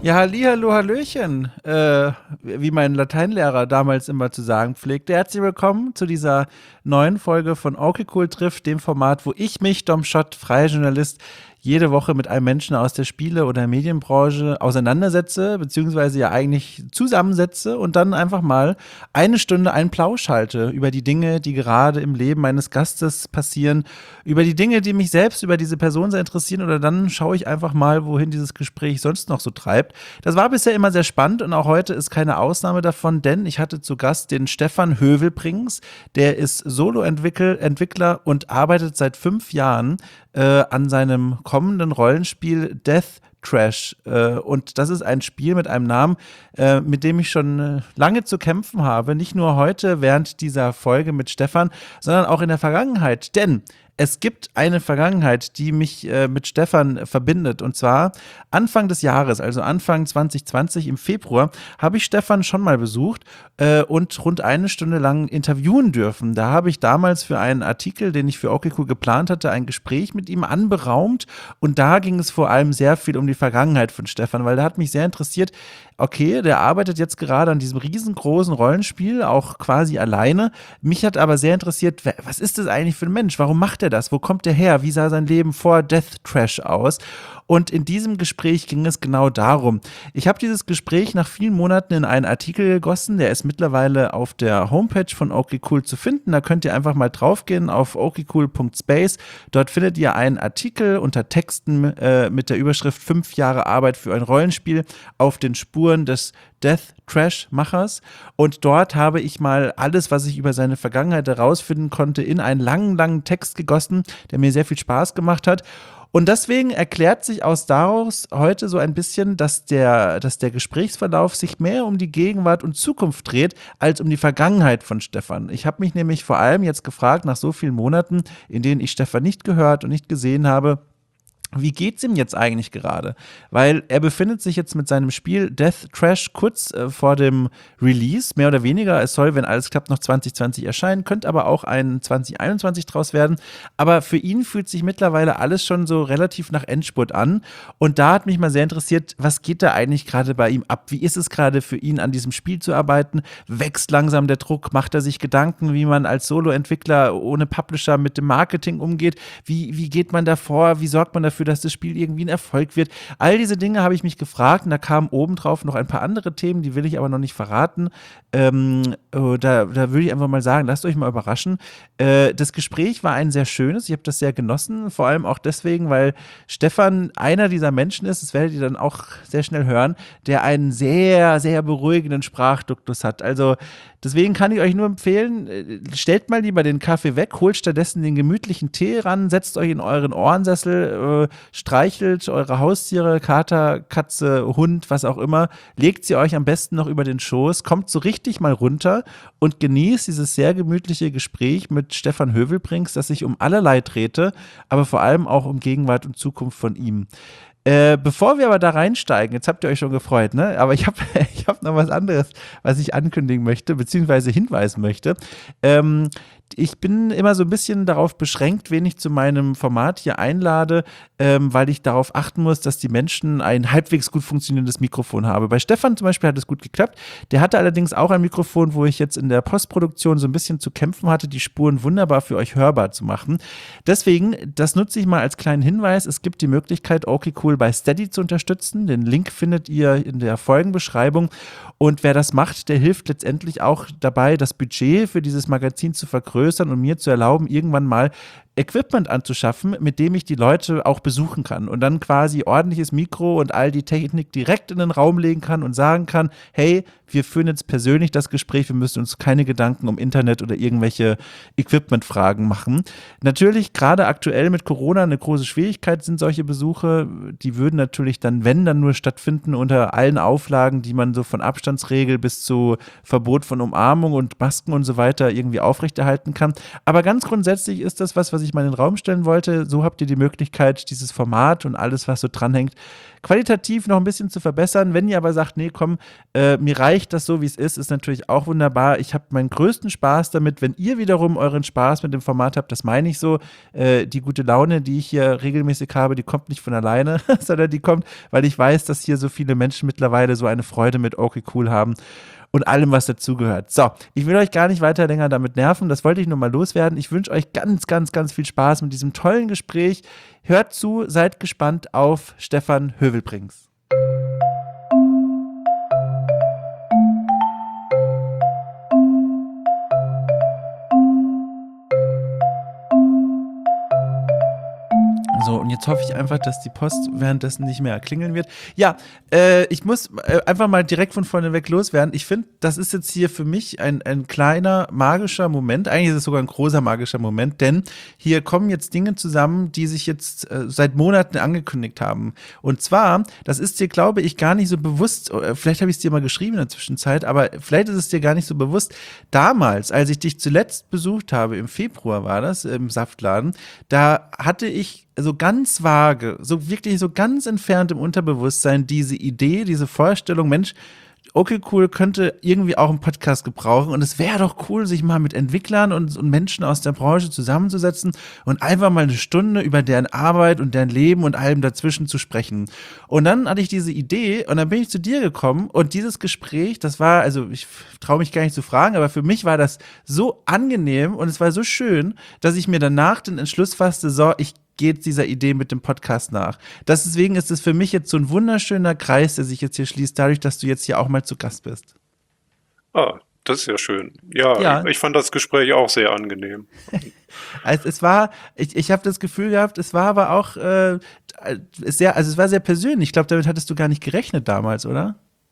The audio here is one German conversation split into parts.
Ja, hallihallo, hallöchen, wie mein Lateinlehrer damals immer zu sagen pflegte. Herzlich willkommen zu dieser neuen Folge von Okay Cool trifft, dem Format, wo ich mich, Dom Schott, freier Journalist, jede Woche mit einem Menschen aus der Spiele- oder Medienbranche auseinandersetze, beziehungsweise ja eigentlich zusammensetze und dann einfach mal eine Stunde einen Plausch halte über die Dinge, die gerade im Leben meines Gastes passieren, über die Dinge, die mich selbst über diese Person sehr interessieren, oder dann schaue ich einfach mal, wohin dieses Gespräch sonst noch so treibt. Das war bisher immer sehr spannend und auch heute ist keine Ausnahme davon, denn ich hatte zu Gast den Stefan Hövelbrings. Der ist Solo-Entwickler und arbeitet seit 5 Jahren an seinem kommenden Rollenspiel Death Trash. Und das ist ein Spiel mit einem Namen, mit dem ich schon lange zu kämpfen habe. Nicht nur heute während dieser Folge mit Stefan, sondern auch in der Vergangenheit. Denn es gibt eine Vergangenheit, die mich mit Stefan verbindet. Und zwar Anfang des Jahres, also Anfang 2020 im Februar, habe ich Stefan schon mal besucht und rund eine Stunde lang interviewen dürfen. Da habe ich damals für einen Artikel, den ich für okay cool geplant hatte, ein Gespräch mit ihm anberaumt. Und da ging es vor allem sehr viel um die Vergangenheit von Stefan, weil da hat mich sehr interessiert, okay, der arbeitet jetzt gerade an diesem riesengroßen Rollenspiel, auch quasi alleine. Mich hat aber sehr interessiert, was ist das eigentlich für ein Mensch? Warum macht er das? Wo kommt er her? Wie sah sein Leben vor Death Trash aus? Und in diesem Gespräch ging es genau darum. Ich habe dieses Gespräch nach vielen Monaten in einen Artikel gegossen, der ist mittlerweile auf der Homepage von okay cool zu finden. Da könnt ihr einfach mal draufgehen auf okcool.space. Dort findet ihr einen Artikel unter Texten mit der Überschrift 5 Jahre Arbeit für ein Rollenspiel auf den Spuren des Death Trash Machers. Und dort habe ich mal alles, was ich über seine Vergangenheit herausfinden konnte, in einen langen, langen Text gegossen, der mir sehr viel Spaß gemacht hat. Und deswegen erklärt sich daraus heute so ein bisschen, dass der Gesprächsverlauf sich mehr um die Gegenwart und Zukunft dreht, als um die Vergangenheit von Stefan. Ich habe mich nämlich vor allem jetzt gefragt, nach so vielen Monaten, in denen ich Stefan nicht gehört und nicht gesehen habe, wie geht's ihm jetzt eigentlich gerade? Weil er befindet sich jetzt mit seinem Spiel Death Trash kurz vor dem Release, mehr oder weniger. Es soll, wenn alles klappt, noch 2020 erscheinen, könnte aber auch ein 2021 draus werden. Aber für ihn fühlt sich mittlerweile alles schon so relativ nach Endspurt an. Und da hat mich mal sehr interessiert, was geht da eigentlich gerade bei ihm ab? Wie ist es gerade für ihn, an diesem Spiel zu arbeiten? Wächst langsam der Druck? Macht er sich Gedanken, wie man als Solo-Entwickler ohne Publisher mit dem Marketing umgeht? Wie geht man da vor? Wie sorgt man dafür, dass das Spiel irgendwie ein Erfolg wird? All diese Dinge habe ich mich gefragt und da kamen obendrauf noch ein paar andere Themen, die will ich aber noch nicht verraten. Da würde ich einfach mal sagen, lasst euch mal überraschen. Das Gespräch war ein sehr schönes, ich habe das sehr genossen, vor allem auch deswegen, weil Stefan einer dieser Menschen ist, das werdet ihr dann auch sehr schnell hören, der einen sehr, sehr beruhigenden Sprachduktus hat. Also deswegen kann ich euch nur empfehlen, stellt mal lieber den Kaffee weg, holt stattdessen den gemütlichen Tee ran, setzt euch in euren Ohrensessel, streichelt eure Haustiere, Kater, Katze, Hund, was auch immer, legt sie euch am besten noch über den Schoß, kommt so richtig mal runter und genießt dieses sehr gemütliche Gespräch mit Stefan Hövelbrings, das sich um allerlei drehte, aber vor allem auch um Gegenwart und Zukunft von ihm. Bevor wir aber da reinsteigen, jetzt habt ihr euch schon gefreut, ne? Aber ich hab ich hab noch was anderes, was ich ankündigen möchte, beziehungsweise hinweisen möchte. Ich bin immer so ein bisschen darauf beschränkt, wen ich zu meinem Format hier einlade, weil ich darauf achten muss, dass die Menschen ein halbwegs gut funktionierendes Mikrofon haben. Bei Stefan zum Beispiel hat es gut geklappt. Der hatte allerdings auch ein Mikrofon, wo ich jetzt in der Postproduktion so ein bisschen zu kämpfen hatte, die Spuren wunderbar für euch hörbar zu machen. Deswegen, das nutze ich mal als kleinen Hinweis. Es gibt die Möglichkeit, okay cool bei Steady zu unterstützen. Den Link findet ihr in der Folgenbeschreibung. Und wer das macht, der hilft letztendlich auch dabei, das Budget für dieses Magazin zu vergrößern und mir zu erlauben, irgendwann mal Equipment anzuschaffen, mit dem ich die Leute auch besuchen kann und dann quasi ordentliches Mikro und all die Technik direkt in den Raum legen kann und sagen kann, hey, wir führen jetzt persönlich das Gespräch, wir müssen uns keine Gedanken um Internet oder irgendwelche Equipment-Fragen machen. Natürlich, gerade aktuell mit Corona eine große Schwierigkeit sind solche Besuche, die würden natürlich dann, wenn, dann nur stattfinden unter allen Auflagen, die man so von Abstandsregel bis zu Verbot von Umarmung und Masken und so weiter irgendwie aufrechterhalten kann. Aber ganz grundsätzlich ist das was ich ich mal in den Raum stellen wollte. So habt ihr die Möglichkeit, dieses Format und alles, was so dranhängt, qualitativ noch ein bisschen zu verbessern. Wenn ihr aber sagt, nee, komm, mir reicht das so, wie es ist natürlich auch wunderbar. Ich habe meinen größten Spaß damit, wenn ihr wiederum euren Spaß mit dem Format habt, das meine ich so. Die gute Laune, die ich hier regelmäßig habe, die kommt nicht von alleine, sondern die kommt, weil ich weiß, dass hier so viele Menschen mittlerweile so eine Freude mit Okay Cool haben und allem, was dazugehört. So, ich will euch gar nicht weiter länger damit nerven. Das wollte ich nur mal loswerden. Ich wünsche euch ganz, ganz, ganz viel Spaß mit diesem tollen Gespräch. Hört zu, seid gespannt auf Stefan Hövelbrings. So, und jetzt hoffe ich einfach, dass die Post währenddessen nicht mehr klingeln wird. Ja, ich muss einfach mal direkt von vorne weg loswerden. Ich finde, das ist jetzt hier für mich ein kleiner magischer Moment. Eigentlich ist es sogar ein großer magischer Moment, denn hier kommen jetzt Dinge zusammen, die sich jetzt seit Monaten angekündigt haben. Und zwar, das ist dir, glaube ich, gar nicht so bewusst, vielleicht habe ich es dir mal geschrieben in der Zwischenzeit, aber vielleicht ist es dir gar nicht so bewusst. Damals, als ich dich zuletzt besucht habe, im Februar war das, im Saftladen, da hatte ich so ganz vage, so wirklich so ganz entfernt im Unterbewusstsein diese Idee, diese Vorstellung, Mensch, okay, cool, könnte irgendwie auch einen Podcast gebrauchen und es wäre doch cool, sich mal mit Entwicklern und Menschen aus der Branche zusammenzusetzen und einfach mal eine Stunde über deren Arbeit und deren Leben und allem dazwischen zu sprechen. Und dann hatte ich diese Idee und dann bin ich zu dir gekommen und dieses Gespräch, das war, also ich traue mich gar nicht zu fragen, aber für mich war das so angenehm und es war so schön, dass ich mir danach den Entschluss fasste, so, ich geht dieser Idee mit dem Podcast nach. Deswegen ist es für mich jetzt so ein wunderschöner Kreis, der sich jetzt hier schließt, dadurch, dass du jetzt hier auch mal zu Gast bist. Ah, das ist ja schön. Ja, ich, Ja, ich fand das Gespräch auch sehr angenehm. also es war, ich habe das Gefühl gehabt, es war aber auch sehr, also es war sehr persönlich. Ich glaube, damit hattest du gar nicht gerechnet damals, oder?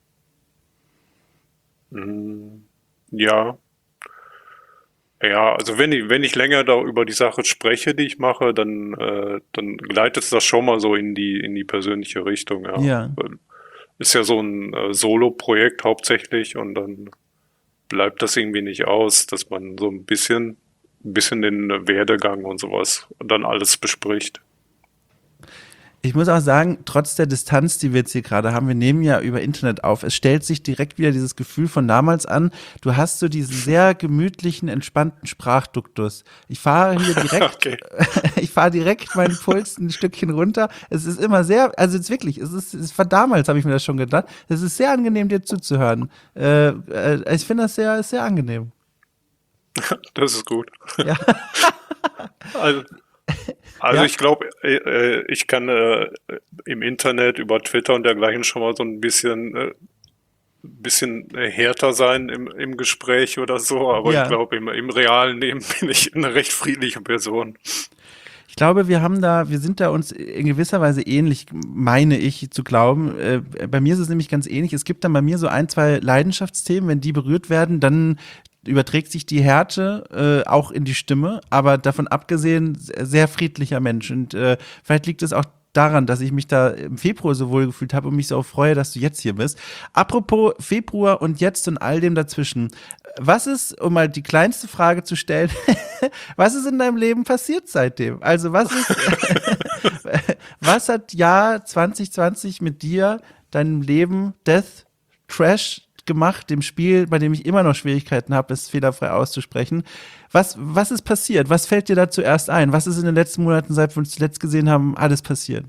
Mm, ja, ja, also wenn ich länger da über die Sache spreche, die ich mache, dann gleitet das schon mal so in die persönliche Richtung, ja. Ja. Weil ist ja so ein Solo-Projekt hauptsächlich und dann bleibt das irgendwie nicht aus, dass man so ein bisschen den Werdegang und sowas dann alles bespricht. Ich muss auch sagen, trotz der Distanz, die wir jetzt hier gerade haben, wir nehmen ja über Internet auf, es stellt sich direkt wieder dieses Gefühl von damals an. Du hast so diesen sehr gemütlichen, entspannten Sprachduktus. Ich fahre hier direkt, Okay. ich fahre direkt meinen Puls ein Stückchen runter. Es ist immer sehr, also jetzt wirklich, es ist von damals habe ich mir das schon gedacht. Es ist sehr angenehm, dir zuzuhören. Ich finde das sehr, sehr angenehm. Das ist gut. Ja, Also, also ja, ich glaube, ich kann im Internet über Twitter und dergleichen schon mal so ein bisschen härter sein im Gespräch oder so, aber ich ja. glaube, im realen Leben bin ich eine recht friedliche Person. Ich glaube, wir sind da uns in gewisser Weise ähnlich, meine ich zu glauben. Bei mir ist es nämlich ganz ähnlich. Es gibt dann bei mir so ein, zwei Leidenschaftsthemen, wenn die berührt werden, dann überträgt sich die Härte auch in die Stimme, aber davon abgesehen sehr friedlicher Mensch. Und vielleicht liegt es auch daran, dass ich mich da im Februar so wohl gefühlt habe und mich so freue, dass du jetzt hier bist. Apropos Februar und jetzt und all dem dazwischen. Was ist, um mal die kleinste Frage zu stellen, was ist in deinem Leben passiert seitdem? Also was ist, was hat Jahr 2020 mit dir, deinem Leben, Death, Trash gemacht, dem Spiel, bei dem ich immer noch Schwierigkeiten habe, es fehlerfrei auszusprechen? Was ist passiert? Was fällt dir da zuerst ein? Was ist in den letzten Monaten, seit wir uns zuletzt gesehen haben, alles passiert?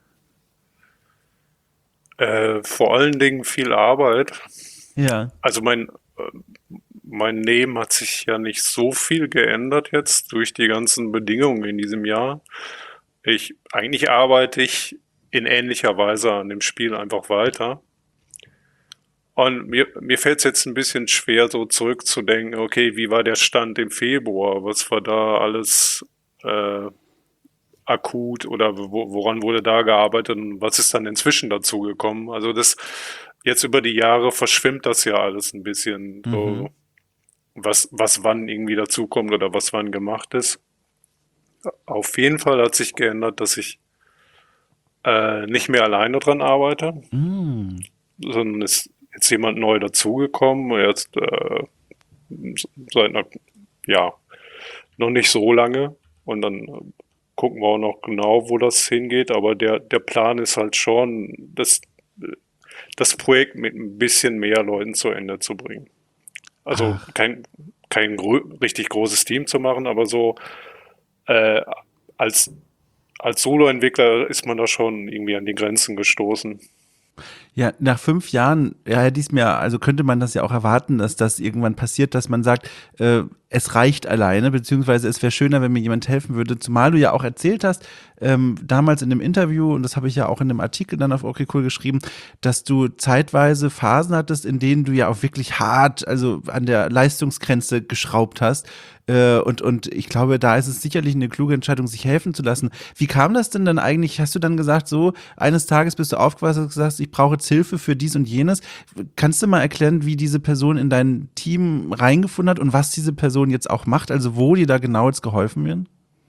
Vor allen Dingen viel Arbeit. Ja. Also mein Leben hat sich ja nicht so viel geändert jetzt durch die ganzen Bedingungen in diesem Jahr. Eigentlich arbeite ich in ähnlicher Weise an dem Spiel einfach weiter. Und mir fällt es jetzt ein bisschen schwer, so zurückzudenken, okay, wie war der Stand im Februar? Was war da alles äh, akut oder woran wurde da gearbeitet und was ist dann inzwischen dazu gekommen? Also das jetzt über die Jahre verschwimmt das ja alles ein bisschen, Mhm. so was wann irgendwie dazukommt oder was wann gemacht ist. Auf jeden Fall hat sich geändert, dass ich nicht mehr alleine dran arbeite, Mm. sondern ist jetzt jemand neu dazugekommen, jetzt seit einer, ja, noch nicht so lange. Und dann gucken wir auch noch genau, wo das hingeht. Aber der Plan ist halt schon, das Projekt mit ein bisschen mehr Leuten zu Ende zu bringen. Also Ach, kein richtig großes Team zu machen, aber so äh, als, als Solo-Entwickler ist man da schon irgendwie an die Grenzen gestoßen. ja, nach 5 Jahren, ja, hätte ich es mir, also könnte man das ja auch erwarten, dass das irgendwann passiert, dass man sagt, es reicht alleine, beziehungsweise es wäre schöner, wenn mir jemand helfen würde. Zumal du ja auch erzählt hast, damals in dem Interview, und das habe ich ja auch in dem Artikel dann auf okay cool geschrieben, dass du zeitweise Phasen hattest, in denen du ja auch wirklich hart, also an der Leistungsgrenze geschraubt hast. Und ich glaube, da ist es sicherlich eine kluge Entscheidung, sich helfen zu lassen. Wie kam das denn dann eigentlich? Hast du dann gesagt, so, eines Tages bist du aufgewacht und gesagt, ich brauche jetzt Hilfe für dies und jenes. Kannst du mal erklären, wie diese Person in dein Team reingefunden hat und was diese Person jetzt auch macht? Also wo dir da genau jetzt geholfen wird?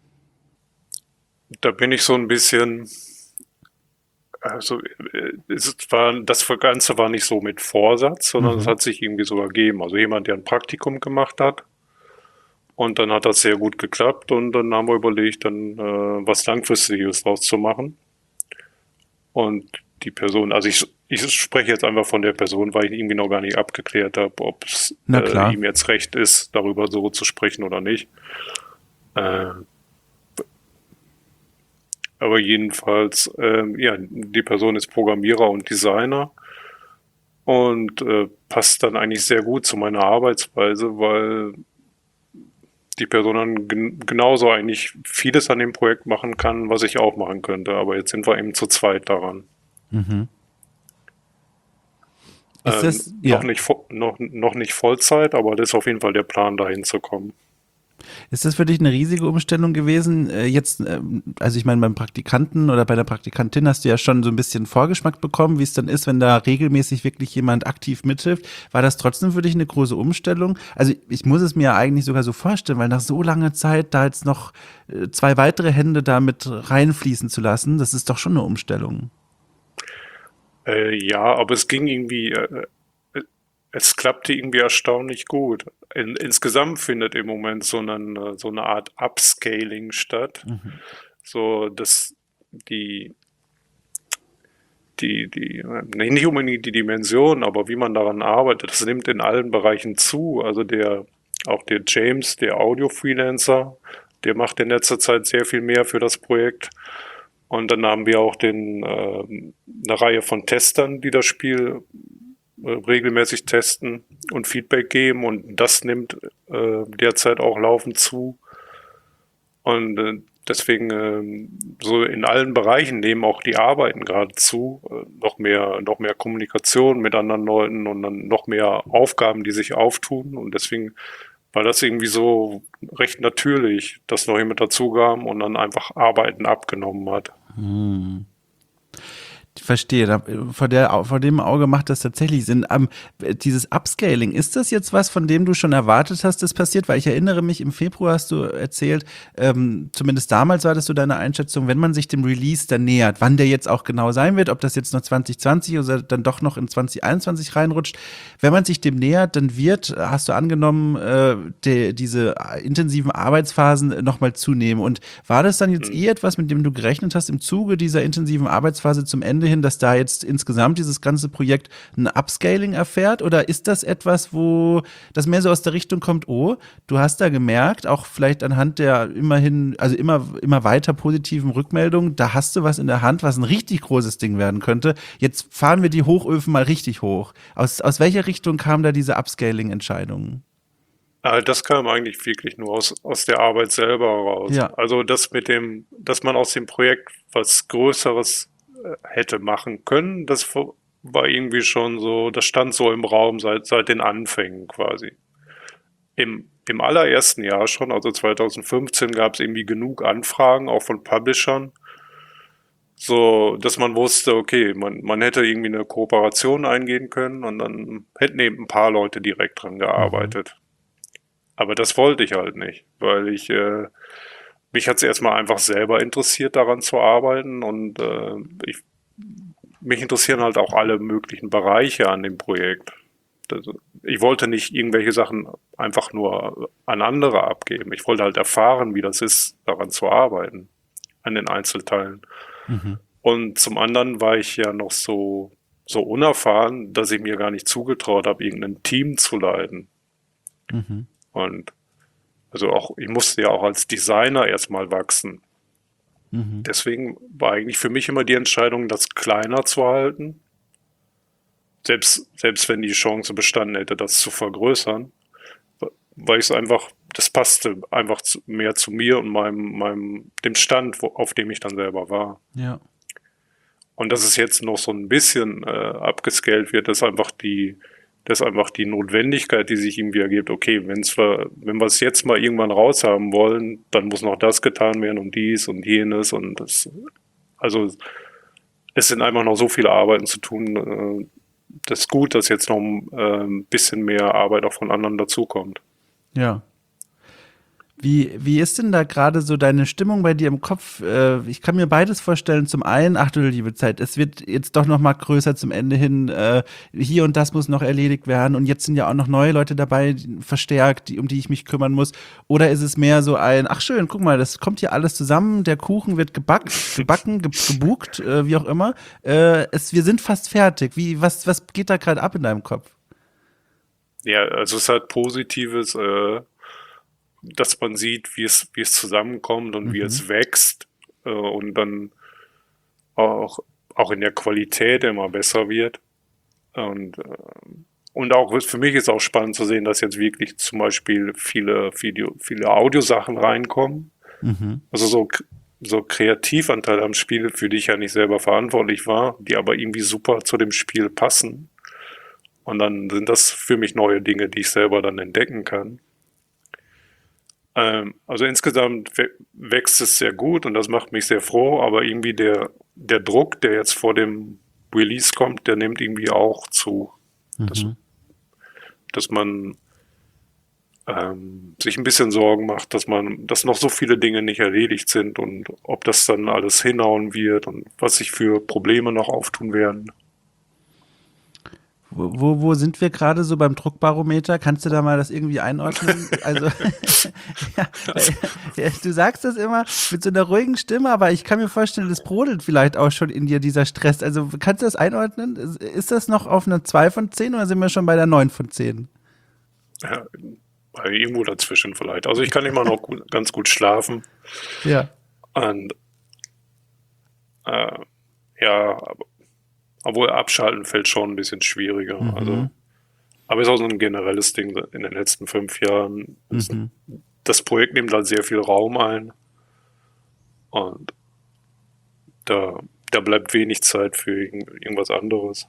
Da bin ich so ein bisschen, also das Ganze war nicht so mit Vorsatz, sondern es Mhm. hat sich irgendwie so ergeben. Also jemand, der ein Praktikum gemacht hat und dann hat das sehr gut geklappt und dann haben wir überlegt, dann was Langfristiges draus zu machen. Und die Person, also ich spreche jetzt einfach von der Person, weil ich irgendwie noch gar nicht abgeklärt habe, ob es Na klar. ihm jetzt recht ist, darüber so zu sprechen oder nicht. Äh, aber jedenfalls, ja, die Person ist Programmierer und Designer und passt dann eigentlich sehr gut zu meiner Arbeitsweise, weil die Person dann genauso eigentlich vieles an dem Projekt machen kann, was ich auch machen könnte. Aber jetzt sind wir eben zu zweit daran. Mhm. Ist das, ja, Noch nicht Vollzeit, aber das ist auf jeden Fall der Plan, dahin zu kommen. ist das für dich eine riesige Umstellung gewesen? Jetzt, also ich meine, beim Praktikanten oder bei der Praktikantin hast du ja schon so ein bisschen Vorgeschmack bekommen, wie es dann ist, wenn da regelmäßig wirklich jemand aktiv mithilft. War das trotzdem für dich eine große Umstellung? Also ich muss es mir ja eigentlich sogar so vorstellen, weil nach so langer Zeit da jetzt noch zwei weitere Hände da mit reinfließen zu lassen, das ist doch schon eine Umstellung. Ja, aber es ging irgendwie, es klappte irgendwie erstaunlich gut. Insgesamt findet im Moment so eine Art Upscaling statt. Mhm. So, dass die, nee, nicht unbedingt die Dimension, aber wie man daran arbeitet, das nimmt in allen Bereichen zu. Also auch der James, der Audio-Freelancer, der macht in letzter Zeit sehr viel mehr für das Projekt. Und dann haben wir auch eine Reihe von Testern, die das Spiel regelmäßig testen und Feedback geben. Und das nimmt derzeit auch laufend zu. Und deswegen so in allen Bereichen nehmen auch die Arbeiten gerade zu. Noch mehr Kommunikation mit anderen Leuten und dann noch mehr Aufgaben, die sich auftun. Und deswegen war das irgendwie so recht natürlich, dass noch jemand dazu kam und dann einfach Arbeiten abgenommen hat. Hm. Ich verstehe, vor dem Auge macht das tatsächlich Sinn. Dieses Upscaling, ist das jetzt was, von dem du schon erwartet hast, das passiert? Weil ich erinnere mich, im Februar hast du erzählt, zumindest damals war das so deine Einschätzung, wenn man sich dem Release dann nähert, wann der jetzt auch genau sein wird, ob das jetzt noch 2020 oder dann doch noch in 2021 reinrutscht. Wenn man sich dem nähert, dann wird, hast du angenommen, diese intensiven Arbeitsphasen nochmal zunehmen. Und war das dann jetzt Hm. eh etwas, mit dem du gerechnet hast im Zuge dieser intensiven Arbeitsphase zum Ende hin, dass da jetzt insgesamt dieses ganze Projekt ein Upscaling erfährt? Oder ist das etwas, wo das mehr so aus der Richtung kommt, oh, du hast da gemerkt, auch vielleicht anhand der immerhin, also immer weiter positiven Rückmeldungen, da hast du was in der Hand, was ein richtig großes Ding werden könnte. Jetzt fahren wir die Hochöfen mal richtig hoch. Aus welcher Richtung kam da diese Upscaling-Entscheidung? Das kam eigentlich wirklich nur aus der Arbeit selber heraus. Ja. Also dass man aus dem Projekt was Größeres hätte machen können, war irgendwie schon so, das stand so im Raum seit den Anfängen quasi. Im allerersten Jahr schon, also 2015, gab es irgendwie genug Anfragen, auch von Publishern, so dass man wusste, okay, man hätte irgendwie eine Kooperation eingehen können und dann hätten eben ein paar Leute direkt dran Mhm. gearbeitet. Aber das wollte ich halt nicht, weil mich hat es erstmal einfach selber interessiert, daran zu arbeiten und mich interessieren halt auch alle möglichen Bereiche an dem Projekt. Ich wollte nicht irgendwelche Sachen einfach nur an andere abgeben. Ich wollte halt erfahren, wie das ist, daran zu arbeiten, an den Einzelteilen. Mhm. Und zum anderen war ich ja noch so unerfahren, dass ich mir gar nicht zugetraut habe, irgendein Team zu leiten. Mhm. Und also auch, ich musste ja auch als Designer erstmal wachsen. Mhm. Deswegen war eigentlich für mich immer die Entscheidung, das kleiner zu halten. Selbst wenn die Chance bestanden hätte, das zu vergrößern, weil ich es einfach, das passte einfach mehr zu mir und dem Stand, auf dem ich dann selber war. Ja. Und dass es jetzt noch so ein bisschen abgescaled wird, das ist einfach die Notwendigkeit, die sich irgendwie ergibt. Okay, wenn wir es jetzt mal irgendwann raushaben wollen, dann muss noch das getan werden und dies und jenes und das. Also es sind einfach noch so viele Arbeiten zu tun. Das ist gut, dass jetzt noch ein bisschen mehr Arbeit auch von anderen dazukommt. Ja. Wie ist denn da gerade so deine Stimmung bei dir im Kopf? Ich kann mir beides vorstellen. Zum einen, ach du liebe Zeit, es wird jetzt doch noch mal größer zum Ende hin. Hier und das muss noch erledigt werden. Und jetzt sind ja auch noch neue Leute dabei, verstärkt, um die ich mich kümmern muss. Oder ist es mehr so ein, ach schön, guck mal, das kommt hier alles zusammen. Der Kuchen wird gebacken, gebukt, wie auch immer. Wir sind fast fertig. Was geht da gerade ab in deinem Kopf? Ja, also es hat Positives, dass man sieht, wie es zusammenkommt und wie Mhm. es wächst und dann auch, auch in der Qualität immer besser wird. Und, äh, und auch für mich ist auch spannend zu sehen, dass jetzt wirklich zum Beispiel viele Audiosachen reinkommen. Mhm. Also so Kreativanteile am Spiel, für die ich ja nicht selber verantwortlich war, die aber irgendwie super zu dem Spiel passen. Und dann sind das für mich neue Dinge, die ich selber dann entdecken kann. Also insgesamt wächst es sehr gut und das macht mich sehr froh, aber irgendwie der Druck, der jetzt vor dem Release kommt, der nimmt irgendwie auch zu, dass, Mhm. dass man sich ein bisschen Sorgen macht, dass noch so viele Dinge nicht erledigt sind und ob das dann alles hinhauen wird und was sich für Probleme noch auftun werden. Wo sind wir gerade so beim Druckbarometer? Kannst du da mal das irgendwie einordnen? Also, ja, Also, ja, du sagst das immer mit so einer ruhigen Stimme, aber ich kann mir vorstellen, das brodelt vielleicht auch schon in dir, dieser Stress. Also, kannst du das einordnen? Ist das noch auf einer 2 von 10 oder sind wir schon bei der 9 von 10? ja, irgendwo dazwischen vielleicht. Also ich kann immer noch ganz gut schlafen Ja. und äh, ja, obwohl abschalten fällt schon ein bisschen schwieriger. Mhm. Aber ist auch so ein generelles Ding in den letzten 5 Jahren. Mhm. Das Projekt nimmt halt sehr viel Raum ein und da, da bleibt wenig Zeit für irgendwas anderes.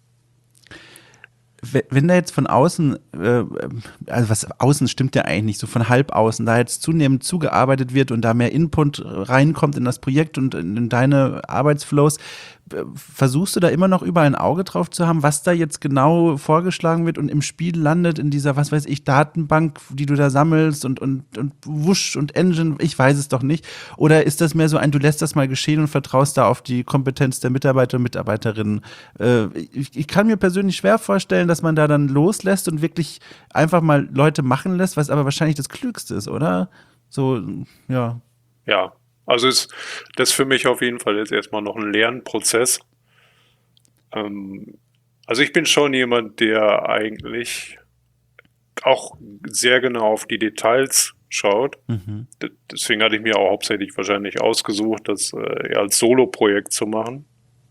Wenn da jetzt von außen, also was außen stimmt ja eigentlich nicht, so von halb außen, da jetzt zunehmend zugearbeitet wird und da mehr Input reinkommt in das Projekt und in deine Arbeitsflows, versuchst du da immer noch überall ein Auge drauf zu haben, was da jetzt genau vorgeschlagen wird und im Spiel landet in dieser, was weiß ich, Datenbank, die du da sammelst und Wusch und Engine, ich weiß es doch nicht. Oder ist das mehr so ein, du lässt das mal geschehen und vertraust da auf die Kompetenz der Mitarbeiter und Mitarbeiterinnen? Ich kann mir persönlich schwer vorstellen, dass man da dann loslässt und wirklich einfach mal Leute machen lässt, was aber wahrscheinlich das Klügste ist, oder? So, ja. Ja, das ist für mich auf jeden Fall jetzt erstmal noch ein Lernprozess. Ähm, also ich bin schon jemand, der eigentlich auch sehr genau auf die Details schaut. Mhm. Deswegen hatte ich mir auch hauptsächlich wahrscheinlich ausgesucht, das eher als Solo-Projekt zu machen.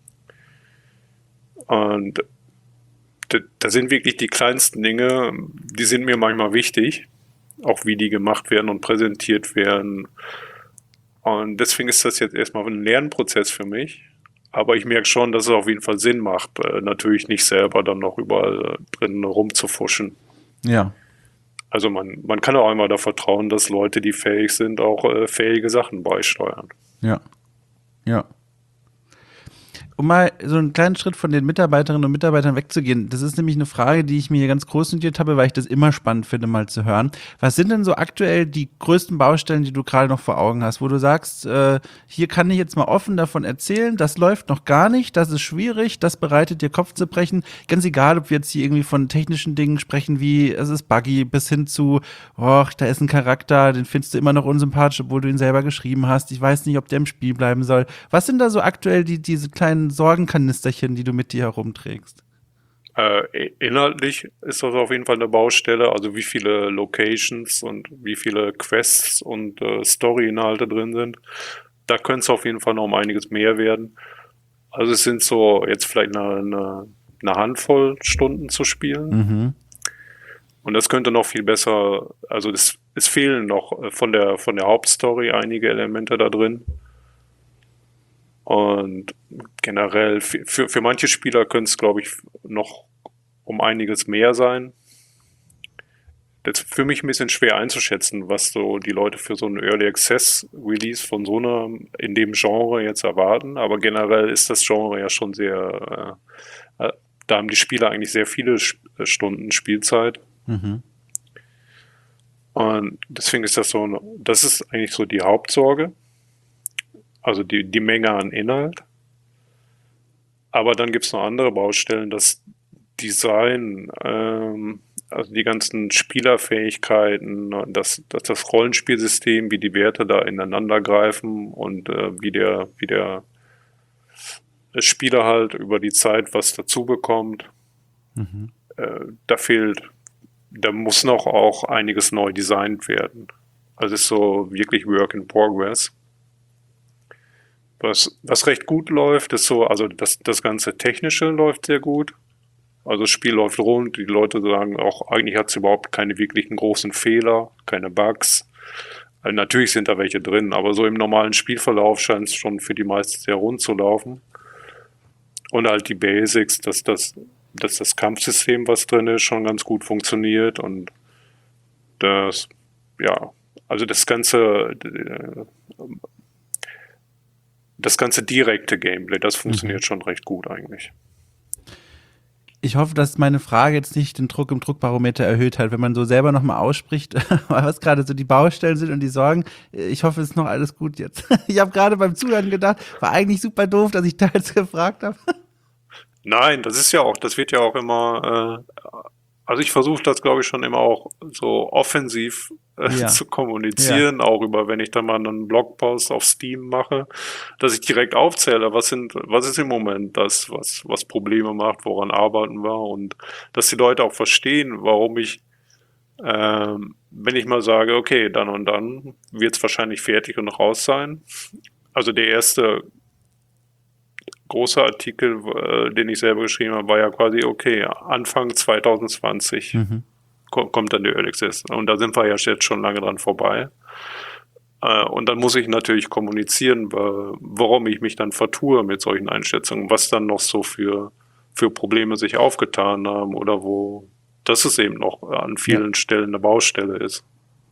Und da sind wirklich die kleinsten Dinge, die sind mir manchmal wichtig, auch wie die gemacht werden und präsentiert werden. Und deswegen ist das jetzt erstmal ein Lernprozess für mich. Aber ich merke schon, dass es auf jeden Fall Sinn macht, natürlich nicht selber dann noch überall drin rumzufuschen. Ja, Also man kann auch einmal da vertrauen, dass Leute, die fähig sind, auch fähige Sachen beisteuern. ja, ja. um mal so einen kleinen Schritt von den Mitarbeiterinnen und Mitarbeitern wegzugehen, das ist nämlich eine Frage, die ich mir hier ganz groß notiert habe, weil ich das immer spannend finde, mal zu hören. Was sind denn so aktuell die größten Baustellen, die du gerade noch vor Augen hast, wo du sagst, hier kann ich jetzt mal offen davon erzählen, das läuft noch gar nicht, das ist schwierig, das bereitet dir Kopfzerbrechen. Ganz egal, ob wir jetzt hier irgendwie von technischen Dingen sprechen, wie es ist buggy, bis hin zu, oh, da ist ein Charakter, den findest du immer noch unsympathisch, obwohl du ihn selber geschrieben hast. Ich weiß nicht, ob der im Spiel bleiben soll. Was sind da so aktuell diese kleinen Sorgenkanisterchen, die du mit dir herumträgst? Inhaltlich ist das auf jeden Fall eine Baustelle, also wie viele Locations und wie viele Quests und Story-Inhalte drin sind. Da könnte es auf jeden Fall noch um einiges mehr werden. Also es sind so jetzt vielleicht eine Handvoll Stunden zu spielen. Mhm. Und das könnte noch viel besser, also es fehlen noch von der Hauptstory einige Elemente da drin. Und generell für manche Spieler könnte es, glaube ich, noch um einiges mehr sein. Das ist für mich ein bisschen schwer einzuschätzen, was so die Leute für so einen Early Access Release von so einer in dem Genre jetzt erwarten. Aber generell ist das Genre ja schon sehr, da haben die Spieler eigentlich sehr viele Stunden Spielzeit. Mhm. Und deswegen ist das ist eigentlich so die Hauptsorge. Also die Menge an Inhalt. Aber dann gibt es noch andere Baustellen, das Design, also die ganzen Spielerfähigkeiten, das Rollenspielsystem, wie die Werte da ineinander greifen und wie der Spieler halt über die Zeit was dazu bekommt. Mhm. Da fehlt, da muss noch auch einiges neu designt werden. Also es ist so wirklich Work in Progress. Was recht gut läuft, ist so, also das ganze Technische läuft sehr gut. Also das Spiel läuft rund, die Leute sagen auch, eigentlich hat es überhaupt keine wirklichen großen Fehler, keine Bugs. Also natürlich sind da welche drin, aber so im normalen Spielverlauf scheint es schon für die meisten sehr rund zu laufen. Und halt die Basics, dass das Kampfsystem, was drin ist, schon ganz gut funktioniert und das, ja, also das ganze direkte Gameplay, das funktioniert schon recht gut eigentlich. Ich hoffe, dass meine Frage jetzt nicht den Druck im Druckbarometer erhöht hat, wenn man so selber nochmal ausspricht, was gerade so die Baustellen sind und die Sorgen. Ich hoffe, es ist noch alles gut jetzt. Ich habe gerade beim Zuhören gedacht, war eigentlich super doof, dass ich da jetzt gefragt habe. Nein, das wird ja auch immer, also ich versuche das, glaube ich, schon immer auch so offensiv Ja, zu ja. kommunizieren, auch über, wenn ich dann mal einen Blogpost auf Steam mache, dass ich direkt aufzähle, was ist im Moment was Probleme macht, woran arbeiten wir und dass die Leute auch verstehen, warum ich, wenn ich mal sage, okay, dann und dann wird es wahrscheinlich fertig und raus sein. Also der erste großer Artikel, den ich selber geschrieben habe, war ja quasi, okay, Anfang 2020 Mhm. kommt dann der Early Access. Und da sind wir ja jetzt schon lange dran vorbei. Und dann muss ich natürlich kommunizieren, warum ich mich dann vertue mit solchen Einschätzungen, was dann noch so für Probleme sich aufgetan haben oder wo das es eben noch an Ja. vielen Stellen eine Baustelle ist.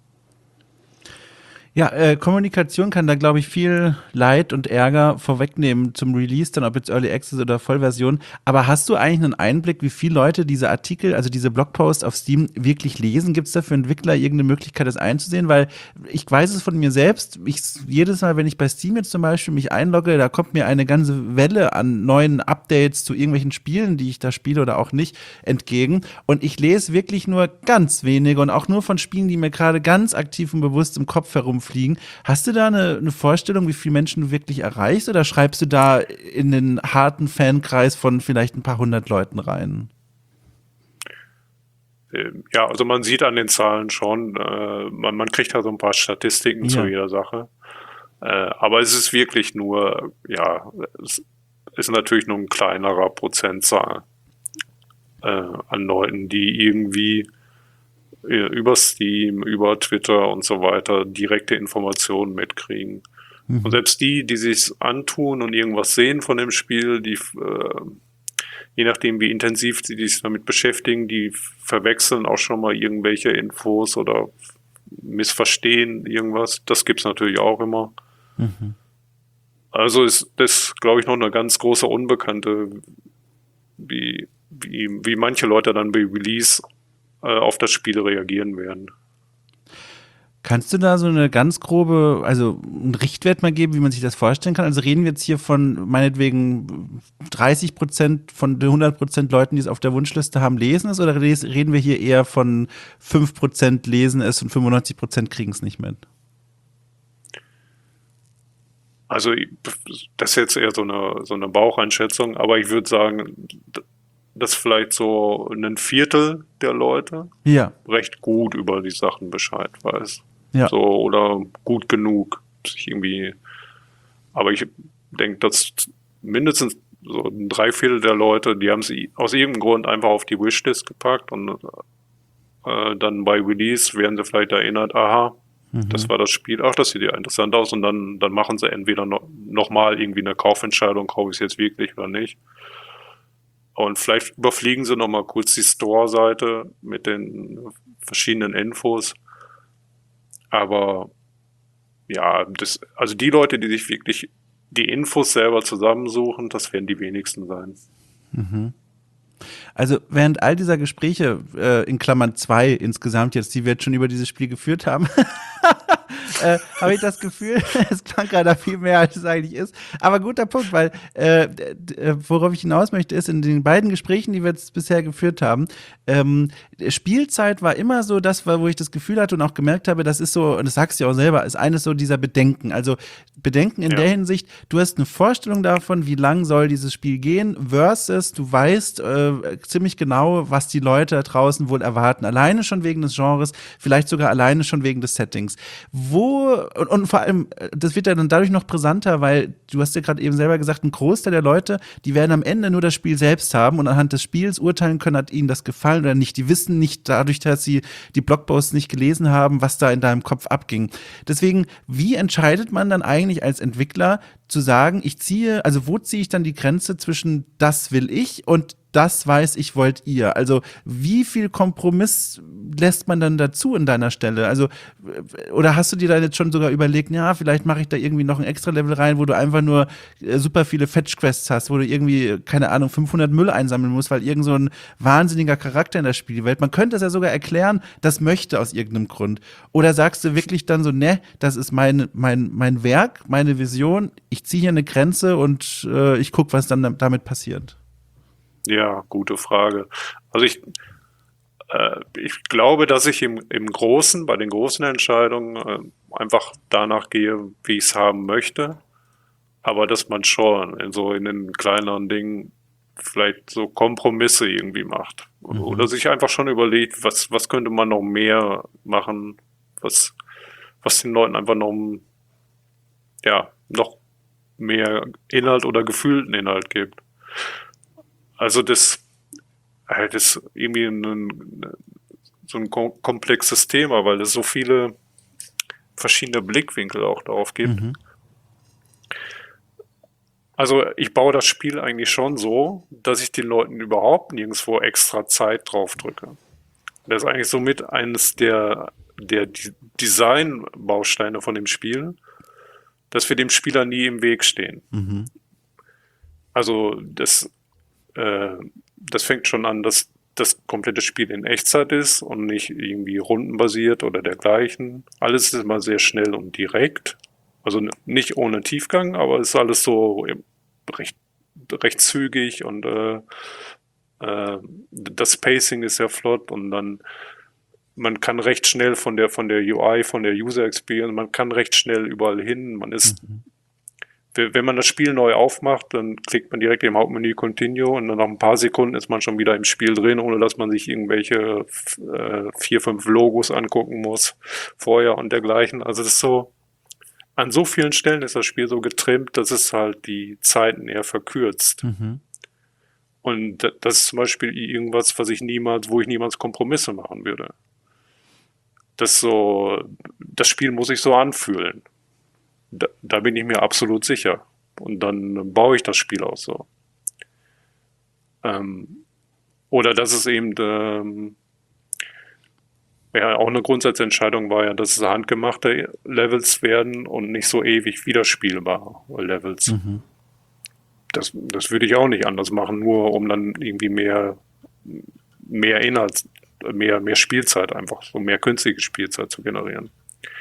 Ja, Kommunikation kann da, glaube ich, viel Leid und Ärger vorwegnehmen zum Release, dann ob jetzt Early Access oder Vollversion. Aber hast du eigentlich einen Einblick, wie viele Leute diese Artikel, also diese Blogposts auf Steam wirklich lesen? Gibt es da für Entwickler irgendeine Möglichkeit, das einzusehen? Weil ich weiß es von mir selbst. Jedes Mal, wenn ich bei Steam jetzt zum Beispiel mich einlogge, da kommt mir eine ganze Welle an neuen Updates zu irgendwelchen Spielen, die ich da spiele oder auch nicht, entgegen. Und ich lese wirklich nur ganz wenige und auch nur von Spielen, die mir gerade ganz aktiv und bewusst im Kopf herumfliegen. Hast du da eine Vorstellung, wie viele Menschen du wirklich erreichst, oder schreibst du da in den harten Fankreis von vielleicht ein paar hundert Leuten rein? Ja, also man sieht an den Zahlen schon, man kriegt da so ein paar Statistiken zu Ja. jeder Sache. Aber es ist wirklich nur, ja, es ist natürlich nur ein kleinerer Prozentzahl an Leuten, die irgendwie über Steam, über Twitter und so weiter direkte Informationen mitkriegen. Und Mhm. selbst die sich's antun und irgendwas sehen von dem Spiel, je nachdem wie intensiv sie sich damit beschäftigen, die verwechseln auch schon mal irgendwelche Infos oder missverstehen irgendwas. Das gibt's natürlich auch immer. Mhm. Also ist das, glaube ich, noch eine ganz große Unbekannte, wie manche Leute dann bei Release auf das Spiel reagieren werden. Kannst du da so eine ganz grobe, also einen Richtwert mal geben, wie man sich das vorstellen kann? Also reden wir jetzt hier von meinetwegen 30% von den 100% Leuten, die es auf der Wunschliste haben, lesen es, oder reden wir hier eher von 5% lesen es und 95% kriegen es nicht mit? Also das ist jetzt eher so eine Baucheinschätzung, aber ich würde sagen, dass vielleicht so ein Viertel der Leute Ja, recht gut über die Sachen Bescheid weiß. ja. So, oder gut genug, sich irgendwie, aber ich denke, dass mindestens so ein Dreiviertel der Leute, die haben es aus irgendeinem Grund einfach auf die Wishlist gepackt und dann bei Release werden sie vielleicht erinnert, aha, das war das Spiel, ach, das sieht ja interessant aus und dann machen sie entweder noch mal irgendwie eine Kaufentscheidung, kaufe ich es jetzt wirklich oder nicht. Und vielleicht überfliegen sie noch mal kurz die Store-Seite mit den verschiedenen Infos. Aber ja, also die Leute, die sich wirklich die Infos selber zusammensuchen, das werden die wenigsten sein. Also während all dieser Gespräche, in Klammern 2 insgesamt jetzt, die wir jetzt schon über dieses Spiel geführt haben, habe ich das Gefühl, es klang gerade viel mehr, als es eigentlich ist. Aber guter Punkt, weil worauf ich hinaus möchte, ist, in den beiden Gesprächen, die wir jetzt bisher geführt haben, Spielzeit war immer so das, wo ich das Gefühl hatte und auch gemerkt habe, das ist so, und das sagst du ja auch selber, ist eines so dieser Bedenken. Also Bedenken in Ja, der Hinsicht, du hast eine Vorstellung davon, wie lang soll dieses Spiel gehen, versus du weißt ziemlich genau, was die Leute da draußen wohl erwarten. Alleine schon wegen des Genres, vielleicht sogar alleine schon wegen des Settings. Und vor allem, das wird ja dann dadurch noch brisanter, weil du hast ja gerade eben selber gesagt, ein Großteil der Leute, die werden am Ende nur das Spiel selbst haben und anhand des Spiels urteilen können, hat ihnen das gefallen oder nicht. Die wissen nicht dadurch, dass sie die Blogposts nicht gelesen haben, was da in deinem Kopf abging. Deswegen, wie entscheidet man dann eigentlich als Entwickler zu sagen, also wo ziehe ich dann die Grenze zwischen das will ich und das weiß ich, wollt ihr? Also wie viel Kompromiss lässt man dann dazu in deiner Stelle? Also oder hast du dir da jetzt schon sogar überlegt, ja, vielleicht mache ich da irgendwie noch ein extra Level rein, wo du einfach nur super viele Fetch-Quests hast, wo du irgendwie, keine Ahnung, 500 Müll einsammeln musst, weil irgend so ein wahnsinniger Charakter in der Spielwelt, man könnte es ja sogar erklären, das möchte aus irgendeinem Grund. Oder sagst du wirklich dann so, ne, das ist mein Werk, meine Vision, ich ziehe hier eine Grenze und ich gucke, was dann damit passiert? ja, gute Frage. Also ich glaube, dass ich im Großen, bei den großen Entscheidungen einfach danach gehe, wie ich es haben möchte. Aber dass man schon in den kleineren Dingen vielleicht so Kompromisse irgendwie macht. Oder Mhm. sich einfach schon überlegt, was könnte man noch mehr machen, was, was den Leuten einfach noch mehr Inhalt oder gefühlten Inhalt gibt. Also das ist irgendwie so ein komplexes Thema, weil es so viele verschiedene Blickwinkel auch darauf gibt. Mhm. Also ich baue das Spiel eigentlich schon so, dass ich den Leuten überhaupt nirgendwo extra Zeit drauf drücke. Das ist eigentlich somit eines der Design-Bausteine von dem Spiel, dass wir dem Spieler nie im Weg stehen. Mhm. Also das fängt schon an, dass das komplette Spiel in Echtzeit ist und nicht irgendwie rundenbasiert oder dergleichen. Alles ist immer sehr schnell und direkt. Also nicht ohne Tiefgang, aber es ist alles so recht, recht zügig und das Pacing ist sehr flott und dann man kann recht schnell von der UI, von der User Experience, man kann recht schnell überall hin. Man ist Mhm. wenn man das Spiel neu aufmacht, dann klickt man direkt im Hauptmenü Continue und dann nach ein paar Sekunden ist man schon wieder im Spiel drin, ohne dass man sich irgendwelche 4, 5 Logos angucken muss vorher und dergleichen. Also das ist so, an so vielen Stellen ist das Spiel so getrimmt, dass es halt die Zeiten eher verkürzt. Mhm. Und das ist zum Beispiel irgendwas, wo ich niemals Kompromisse machen würde. Das Spiel muss sich so anfühlen. Da bin ich mir absolut sicher. Und dann baue ich das Spiel auch so. Ähm, oder dass es eben Ja, auch eine Grundsatzentscheidung war ja, dass es handgemachte Levels werden und nicht so ewig wiederspielbare Levels. Mhm. Das würde ich auch nicht anders machen, nur um dann irgendwie mehr Inhalt, mehr Spielzeit einfach, so mehr künstliche Spielzeit zu generieren.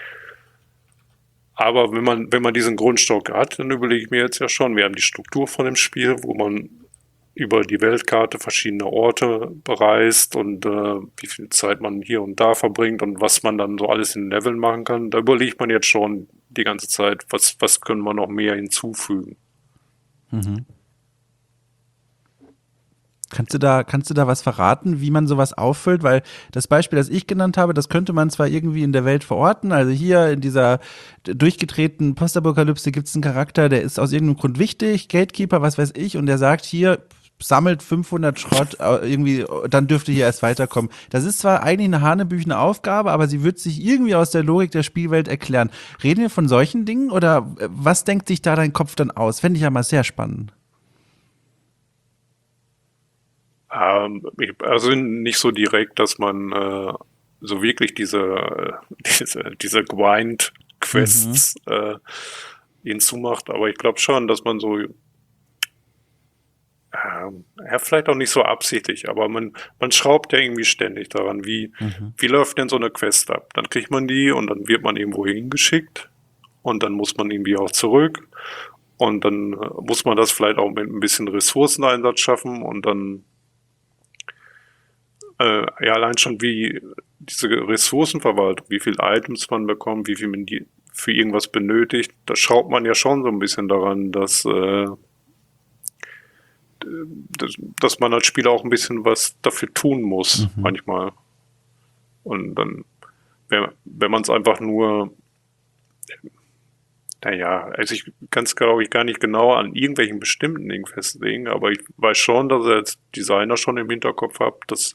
Aber wenn man diesen Grundstock hat, dann überlege ich mir jetzt ja schon, wir haben die Struktur von dem Spiel, wo man über die Weltkarte verschiedene Orte bereist und wie viel Zeit man hier und da verbringt und was man dann so alles in Leveln machen kann. Da überlegt man jetzt schon die ganze Zeit, was können wir noch mehr hinzufügen. Mhm. Kannst du da was verraten, wie man sowas auffüllt? Weil das Beispiel, das ich genannt habe, das könnte man zwar irgendwie in der Welt verorten. Also hier in dieser durchgedrehten Postapokalypse gibt es einen Charakter, der ist aus irgendeinem Grund wichtig, Gatekeeper, was weiß ich, und der sagt hier, sammelt 500 Schrott, irgendwie, dann dürft ihr hier erst weiterkommen. Das ist zwar eigentlich eine hanebüchene Aufgabe, aber sie wird sich irgendwie aus der Logik der Spielwelt erklären. Reden wir von solchen Dingen oder was denkt sich da dein Kopf dann aus? Fände ich ja mal sehr spannend. Also nicht so direkt, dass man so wirklich diese Mhm. Grind-Quests hinzumacht, aber ich glaube schon, dass man so, ja, vielleicht auch nicht so absichtlich, aber man schraubt ja irgendwie ständig daran, Mhm. wie läuft denn so eine Quest ab? Dann kriegt man die und dann wird man irgendwo hingeschickt und dann muss man irgendwie auch zurück und dann muss man das vielleicht auch mit ein bisschen Ressourceneinsatz schaffen und dann ja, allein schon wie diese Ressourcenverwaltung, wie viel Items man bekommt, wie viel man die für irgendwas benötigt, da schraubt man ja schon so ein bisschen daran, dass man als Spieler auch ein bisschen was dafür tun muss, Mhm. manchmal. Und dann, wenn man es einfach nur, naja, also ich kann es, glaube ich, gar nicht genau an irgendwelchen bestimmten Dingen festlegen, aber ich weiß schon, dass ich als Designer schon im Hinterkopf habe, dass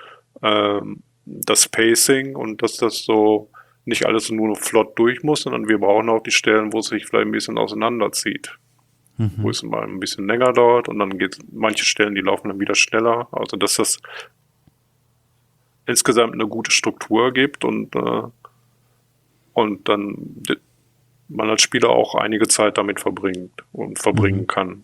das Pacing und dass das so nicht alles nur flott durch muss, sondern wir brauchen auch die Stellen, wo es sich vielleicht ein bisschen auseinanderzieht. Wo Mhm. es mal ein bisschen länger dauert und dann geht manche Stellen, die laufen dann wieder schneller. Also dass das insgesamt eine gute Struktur gibt und dann man als Spieler auch einige Zeit damit verbringt und Mhm. verbringen kann.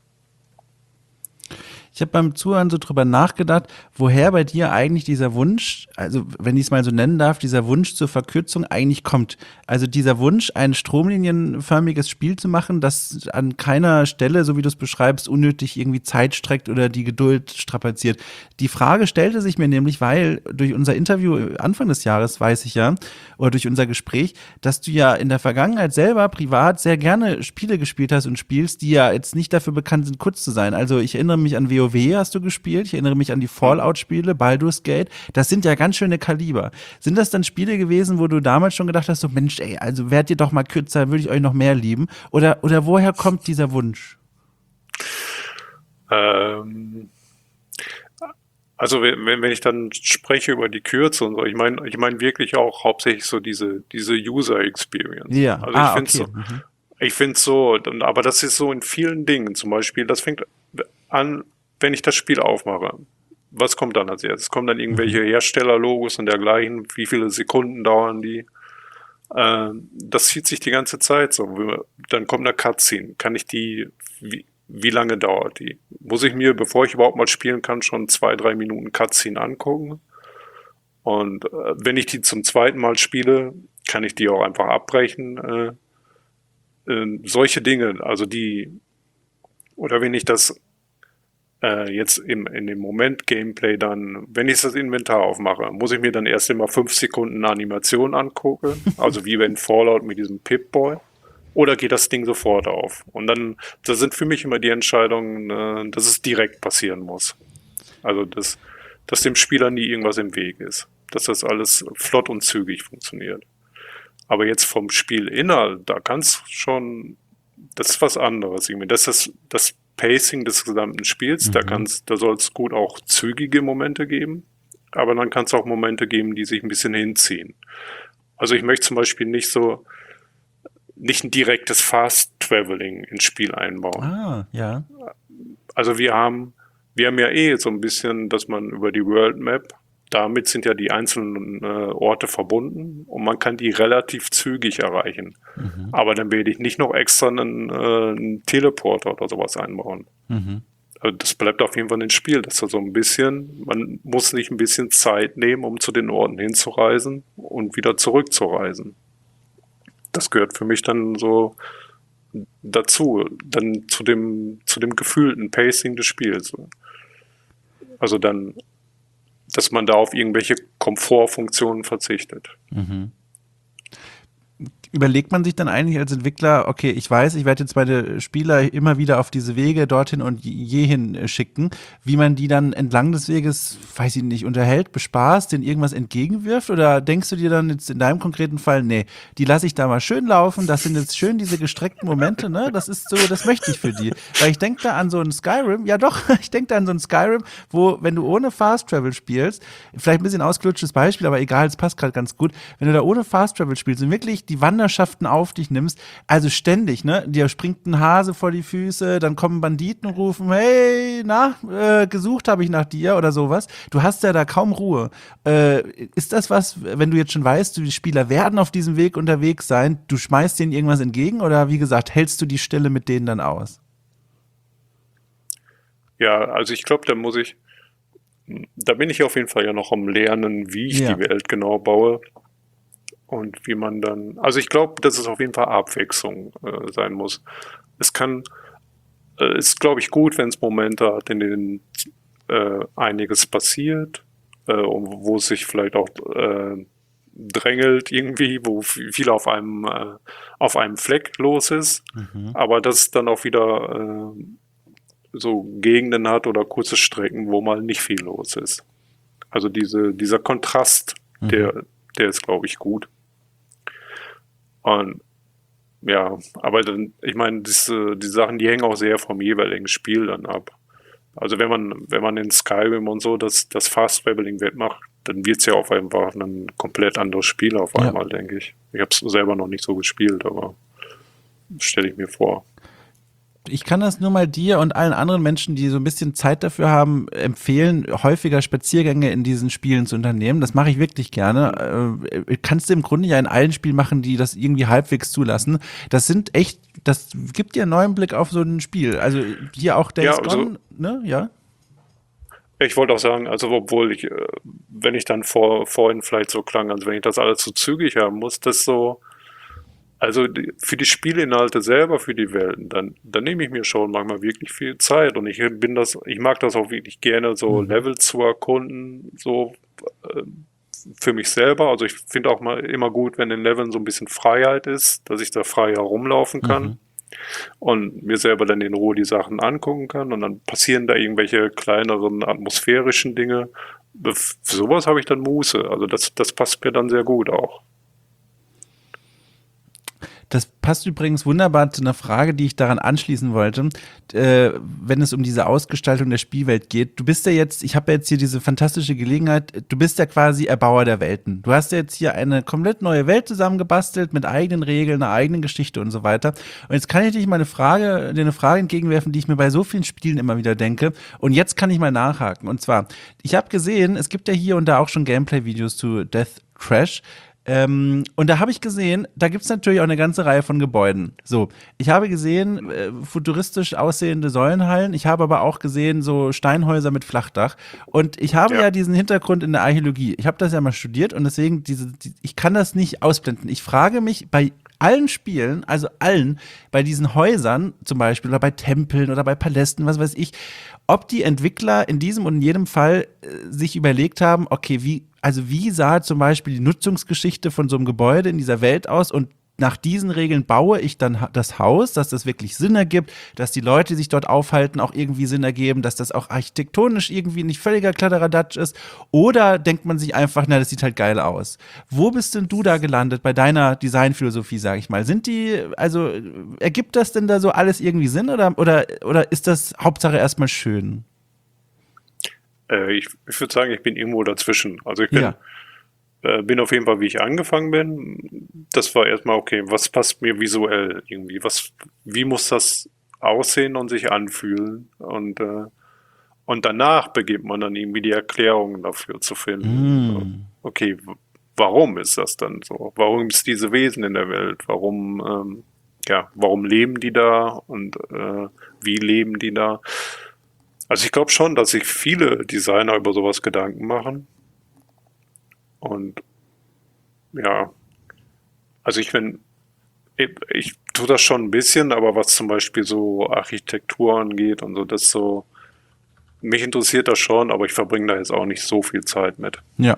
Ich habe beim Zuhören so drüber nachgedacht, woher bei dir eigentlich dieser Wunsch, also wenn ich es mal so nennen darf, dieser Wunsch zur Verkürzung eigentlich kommt. Also dieser Wunsch, ein stromlinienförmiges Spiel zu machen, das an keiner Stelle, so wie du es beschreibst, unnötig irgendwie Zeit streckt oder die Geduld strapaziert. Die Frage stellte sich mir nämlich, weil durch unser Interview Anfang des Jahres, weiß ich ja, oder durch unser Gespräch, dass du ja in der Vergangenheit selber privat sehr gerne Spiele gespielt hast und spielst, die ja jetzt nicht dafür bekannt sind, kurz zu sein. Also ich erinnere mich an WoW hast du gespielt, ich erinnere mich an die Hm. Fallout-Spiele, Baldur's Gate. Das sind ja ganz schöne Kaliber. Sind das dann Spiele gewesen, wo du damals schon gedacht hast, so Mensch, ey, also wärt ihr doch mal kürzer, würde ich euch noch mehr lieben? Oder woher kommt dieser Wunsch? Ähm, also wenn ich dann spreche über die Kürze und so, ich meine wirklich auch hauptsächlich so diese User Experience. Ja, Also ah, okay. Mhm. ich finde so, aber das ist so in vielen Dingen. Zum Beispiel, das fängt an, wenn ich das Spiel aufmache. Was kommt dann als erstes? Kommen dann Mhm. irgendwelche Herstellerlogos und dergleichen? Wie viele Sekunden dauern die? Das zieht sich die ganze Zeit so. Dann kommt eine Cutscene. Wie lange dauert die? Muss ich mir, bevor ich überhaupt mal spielen kann, schon 2, 3 Minuten Cutscene angucken? Und wenn ich die zum zweiten Mal spiele, kann ich die auch einfach abbrechen. Solche Dinge, also oder wenn ich das jetzt in dem Moment Gameplay dann, wenn ich das Inventar aufmache, muss ich mir dann erst immer 5 Sekunden Animation angucken, also wie wenn Fallout mit diesem Pip-Boy, oder geht das Ding sofort auf? Und dann, das sind für mich immer die Entscheidungen, dass es direkt passieren muss. Also, dass dem Spieler nie irgendwas im Weg ist. Dass das alles flott und zügig funktioniert. Aber jetzt vom Spielinhalt, da kann es schon, das ist was anderes irgendwie. Das ist das Pacing des gesamten Spiels, Mhm. da soll es gut auch zügige Momente geben, aber dann kann es auch Momente geben, die sich ein bisschen hinziehen. Also ich möchte zum Beispiel nicht ein direktes Fast Traveling ins Spiel einbauen. Ah, ja. Also wir haben ja eh so ein bisschen, dass man über die World Map damit sind ja die einzelnen Orte verbunden und man kann die relativ zügig erreichen. Mhm. Aber dann werde ich nicht noch extra einen Teleporter oder sowas einbauen. Mhm. Also das bleibt auf jeden Fall ins Spiel, dass da so ein bisschen, man muss sich ein bisschen Zeit nehmen, um zu den Orten hinzureisen und wieder zurückzureisen. Das gehört für mich dann so dazu, dann zu dem gefühlten Pacing des Spiels. Also dann, dass man da auf irgendwelche Komfortfunktionen verzichtet. Mhm. Überlegt man sich dann eigentlich als Entwickler, okay, ich weiß, ich werde jetzt meine Spieler immer wieder auf diese Wege dorthin und jehin schicken, wie man die dann entlang des Weges, weiß ich nicht, unterhält, bespaßt, denen irgendwas entgegenwirft? Oder denkst du dir dann jetzt in deinem konkreten Fall, nee, die lasse ich da mal schön laufen, das sind jetzt schön diese gestreckten Momente, ne? Das ist so, das möchte ich für die. Weil ich denke da an so ein Skyrim, ja doch, ich denke da an so ein Skyrim, wo, wenn du ohne Fast Travel spielst, vielleicht ein bisschen ausgelutschtes Beispiel, aber egal, es passt gerade ganz gut, wenn du da ohne Fast Travel spielst und wirklich die Wanderschaften auf dich nimmst, also ständig, ne? Dir springt ein Hase vor die Füße, dann kommen Banditen und rufen, hey, na, gesucht habe ich nach dir oder sowas. Du hast ja da kaum Ruhe. Ist das was, wenn du jetzt schon weißt, die Spieler werden auf diesem Weg unterwegs sein, du schmeißt denen irgendwas entgegen oder wie gesagt, hältst du die Stille mit denen dann aus? Ja, also ich glaube, da bin ich auf jeden Fall ja noch am Lernen, wie ich die Ja. Welt genau baue und wie man dann, also ich glaube, dass es auf jeden Fall Abwechslung sein muss. Es kann, ist glaube ich gut, wenn es Momente hat, in denen einiges passiert, und wo es sich vielleicht auch drängelt irgendwie, wo viel auf einem Fleck los ist, Mhm. aber dass es dann auch wieder so Gegenden hat oder kurze Strecken, wo mal nicht viel los ist. Also dieser Kontrast, Mhm. der ist, glaube ich, gut. Und ja, aber dann, ich meine, die Sachen, die hängen auch sehr vom jeweiligen Spiel dann ab. Also wenn man in Skyrim und so das Fast Traveling wettmacht, dann wird's ja auf einfach ein komplett anderes Spiel auf Ja. einmal, denke ich. Ich habe es selber noch nicht so gespielt, aber stelle ich mir vor. Ich kann das nur mal dir und allen anderen Menschen, die so ein bisschen Zeit dafür haben, empfehlen, häufiger Spaziergänge in diesen Spielen zu unternehmen. Das mache ich wirklich gerne. Kannst du im Grunde ja in allen Spielen machen, die das irgendwie halbwegs zulassen. Das sind echt, das gibt dir einen neuen Blick auf so ein Spiel. Also hier auch Ja, Days also Gone, ne? Ja. ich wollte auch sagen, also obwohl wenn ich dann vorhin vielleicht so klang, also wenn ich das alles so zügig haben muss, das so, also für die Spielinhalte selber, für die Welten, dann nehme ich mir schon manchmal wirklich viel Zeit und ich mag das auch wirklich gerne, so Mhm. Level zu erkunden, so äh, für mich selber. Also ich finde auch mal immer gut, wenn in Leveln so ein bisschen Freiheit ist, dass ich da frei herumlaufen kann Mhm. und mir selber dann in Ruhe die Sachen angucken kann und dann passieren da irgendwelche kleineren atmosphärischen Dinge. Für sowas habe ich dann Muße. Also das passt mir dann sehr gut auch. Das passt übrigens wunderbar zu einer Frage, die ich daran anschließen wollte, wenn es um diese Ausgestaltung der Spielwelt geht. Du bist ja jetzt, ich habe ja jetzt hier diese fantastische Gelegenheit, du bist ja quasi Erbauer der Welten. Du hast ja jetzt hier eine komplett neue Welt zusammengebastelt mit eigenen Regeln, einer eigenen Geschichte und so weiter. Und jetzt kann ich dir eine Frage entgegenwerfen, die ich mir bei so vielen Spielen immer wieder denke. Und jetzt kann ich mal nachhaken. Und zwar, ich habe gesehen, es gibt ja hier und da auch schon Gameplay-Videos zu Death Crash. Und da habe ich gesehen, da gibt es natürlich auch eine ganze Reihe von Gebäuden. So, ich habe gesehen, futuristisch aussehende Säulenhallen, ich habe aber auch gesehen, so Steinhäuser mit Flachdach. Und ich habe Ja. ja diesen Hintergrund in der Archäologie. Ich habe das ja mal studiert und deswegen, ich kann das nicht ausblenden. Ich frage mich bei allen Spielen, also allen, bei diesen Häusern zum Beispiel oder bei Tempeln oder bei Palästen, was weiß ich, ob die Entwickler in diesem und in jedem Fall sich überlegt haben, okay, wie sah zum Beispiel die Nutzungsgeschichte von so einem Gebäude in dieser Welt aus und nach diesen Regeln baue ich dann das Haus, dass das wirklich Sinn ergibt, dass die Leute, die sich dort aufhalten, auch irgendwie Sinn ergeben, dass das auch architektonisch irgendwie nicht völliger Kladderadatsch ist. Oder denkt man sich einfach, na, das sieht halt geil aus. Wo bist denn du da gelandet bei deiner Designphilosophie, sag ich mal? Also ergibt das denn da so alles irgendwie Sinn oder ist das Hauptsache erstmal schön? Ich würde sagen, ich bin irgendwo dazwischen. Also Ja. bin auf jeden Fall, wie ich angefangen bin. Das war erstmal, okay, was passt mir visuell irgendwie? Wie muss das aussehen und sich anfühlen? Und danach beginnt man dann irgendwie die Erklärungen dafür zu finden. So, Mm. okay, warum ist das dann so? Warum ist diese Wesen in der Welt? Warum leben die da und wie leben die da? Also ich glaube schon, dass sich viele Designer über sowas Gedanken machen. Und ja, also ich tue das schon ein bisschen, aber was zum Beispiel so Architektur angeht und so, das so, mich interessiert das schon, aber ich verbringe da jetzt auch nicht so viel Zeit mit. Ja.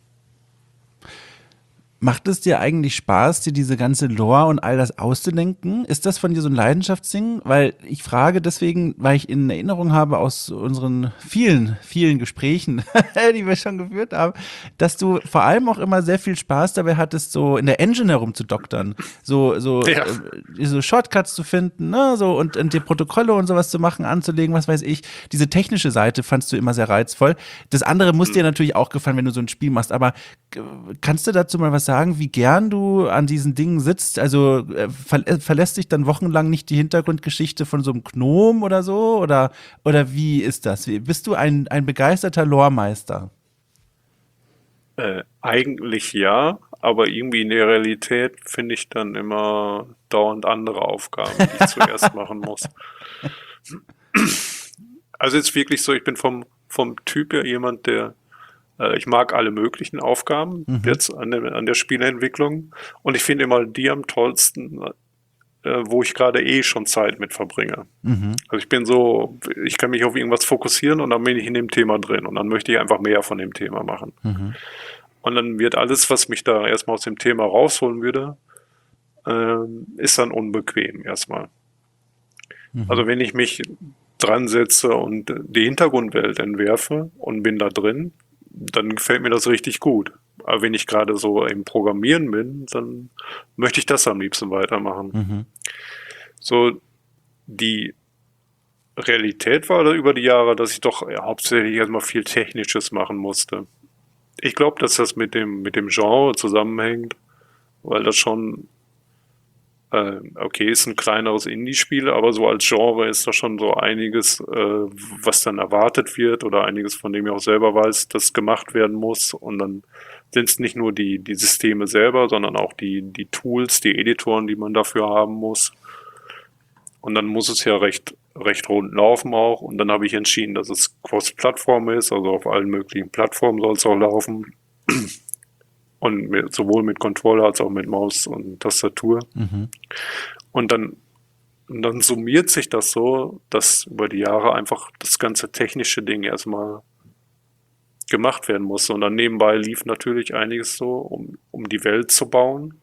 Macht es dir eigentlich Spaß, dir diese ganze Lore und all das auszudenken? Ist das von dir so ein Leidenschaftsding? Weil ich frage deswegen, weil ich in Erinnerung habe aus unseren vielen, vielen Gesprächen, die wir schon geführt haben, dass du vor allem auch immer sehr viel Spaß dabei hattest, so in der Engine herumzudoktern, Ja, so Shortcuts zu finden, ne, so und die Protokolle und sowas zu machen, anzulegen, was weiß ich. Diese technische Seite fandst du immer sehr reizvoll. Das andere muss dir natürlich auch gefallen, wenn du so ein Spiel machst, aber kannst du dazu mal was sagen, wie gern du an diesen Dingen sitzt? Also verlässt dich dann wochenlang nicht die Hintergrundgeschichte von so einem Gnom oder so? Oder wie ist das? Bist du ein begeisterter Loremeister? eigentlich ja, aber irgendwie in der Realität finde ich dann immer dauernd andere Aufgaben, die ich zuerst machen muss. Also jetzt wirklich so, ich bin vom Typ her jemand, ich mag alle möglichen Aufgaben Mhm. jetzt an der Spieleentwicklung und ich finde immer die am tollsten, wo ich gerade eh schon Zeit mit verbringe. Mhm. Also ich bin so, ich kann mich auf irgendwas fokussieren und dann bin ich in dem Thema drin und dann möchte ich einfach mehr von dem Thema machen. Mhm. Und dann wird alles, was mich da erstmal aus dem Thema rausholen würde, ist dann unbequem erstmal. Mhm. Also wenn ich mich dran setze und die Hintergrundwelt entwerfe und bin da drin, dann gefällt mir das richtig gut. Aber wenn ich gerade so im Programmieren bin, dann möchte ich das am liebsten weitermachen. Mhm. So, die Realität war da über die Jahre, dass ich doch hauptsächlich erstmal viel Technisches machen musste. Ich glaube, dass das mit dem Genre zusammenhängt, weil das schon, okay, ist ein kleineres Indie-Spiel, aber so als Genre ist da schon so einiges, was dann erwartet wird oder einiges, von dem ich auch selber weiß, das gemacht werden muss. Und dann sind es nicht nur die Systeme selber, sondern auch die Tools, die Editoren, die man dafür haben muss. Und dann muss es ja recht rund laufen auch. Und dann habe ich entschieden, dass es Cross-Plattform ist, also auf allen möglichen Plattformen soll es auch laufen. Und sowohl mit Controller als auch mit Maus und Tastatur. Mhm. Und dann summiert sich das so, dass über die Jahre einfach das ganze technische Ding erstmal gemacht werden muss. Und dann nebenbei lief natürlich einiges so, um die Welt zu bauen.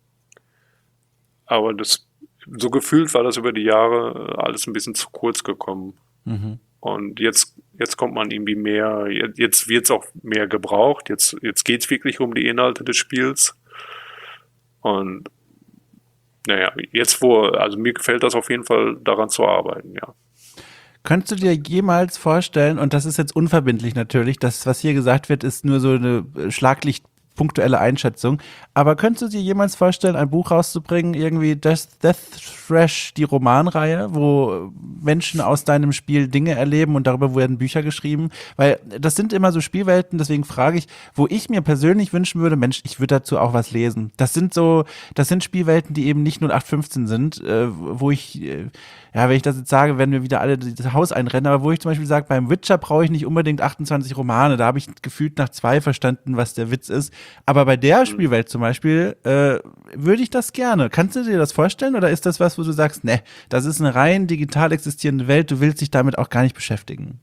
Aber so gefühlt war das über die Jahre alles ein bisschen zu kurz gekommen. Mhm. Und jetzt kommt man irgendwie mehr, jetzt wird es auch mehr gebraucht. Jetzt geht es wirklich um die Inhalte des Spiels. Und naja, also mir gefällt das auf jeden Fall daran zu arbeiten, ja. Könntest du dir jemals vorstellen, und das ist jetzt unverbindlich natürlich, das, was hier gesagt wird, ist nur so eine Schlaglicht punktuelle Einschätzung, aber könntest du dir jemals vorstellen, ein Buch rauszubringen, irgendwie Death Thrash, die Romanreihe, wo Menschen aus deinem Spiel Dinge erleben und darüber werden Bücher geschrieben? Weil das sind immer so Spielwelten, deswegen frage ich, wo ich mir persönlich wünschen würde, Mensch, ich würde dazu auch was lesen. Das sind Spielwelten, die eben nicht 0815 sind, wo ich ja, wenn ich das jetzt sage, werden wir wieder alle das Haus einrennen. Aber wo ich zum Beispiel sage, beim Witcher brauche ich nicht unbedingt 28 Romane. Da habe ich gefühlt nach 2 verstanden, was der Witz ist. Aber bei der Hm. Spielwelt zum Beispiel würde ich das gerne. Kannst du dir das vorstellen? Oder ist das was, wo du sagst, ne, das ist eine rein digital existierende Welt, du willst dich damit auch gar nicht beschäftigen?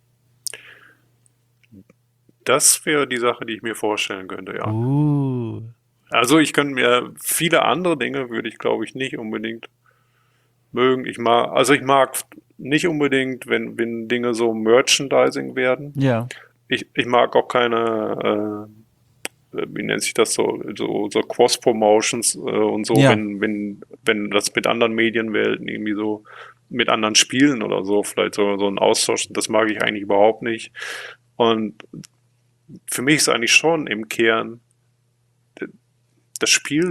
Das wäre die Sache, die ich mir vorstellen könnte, ja. Uh. Also ich könnte mir viele andere Dinge würde ich, glaube ich, nicht unbedingt mögen. Ich mag nicht unbedingt, wenn Dinge so Merchandising werden. Ja. Ich mag auch keine, wie nennt sich das so Cross-Promotions und so, Ja. wenn das mit anderen Medienwelten irgendwie so mit anderen Spielen oder so, vielleicht so ein Austausch, das mag ich eigentlich überhaupt nicht. Und für mich ist eigentlich schon im Kern das Spiel,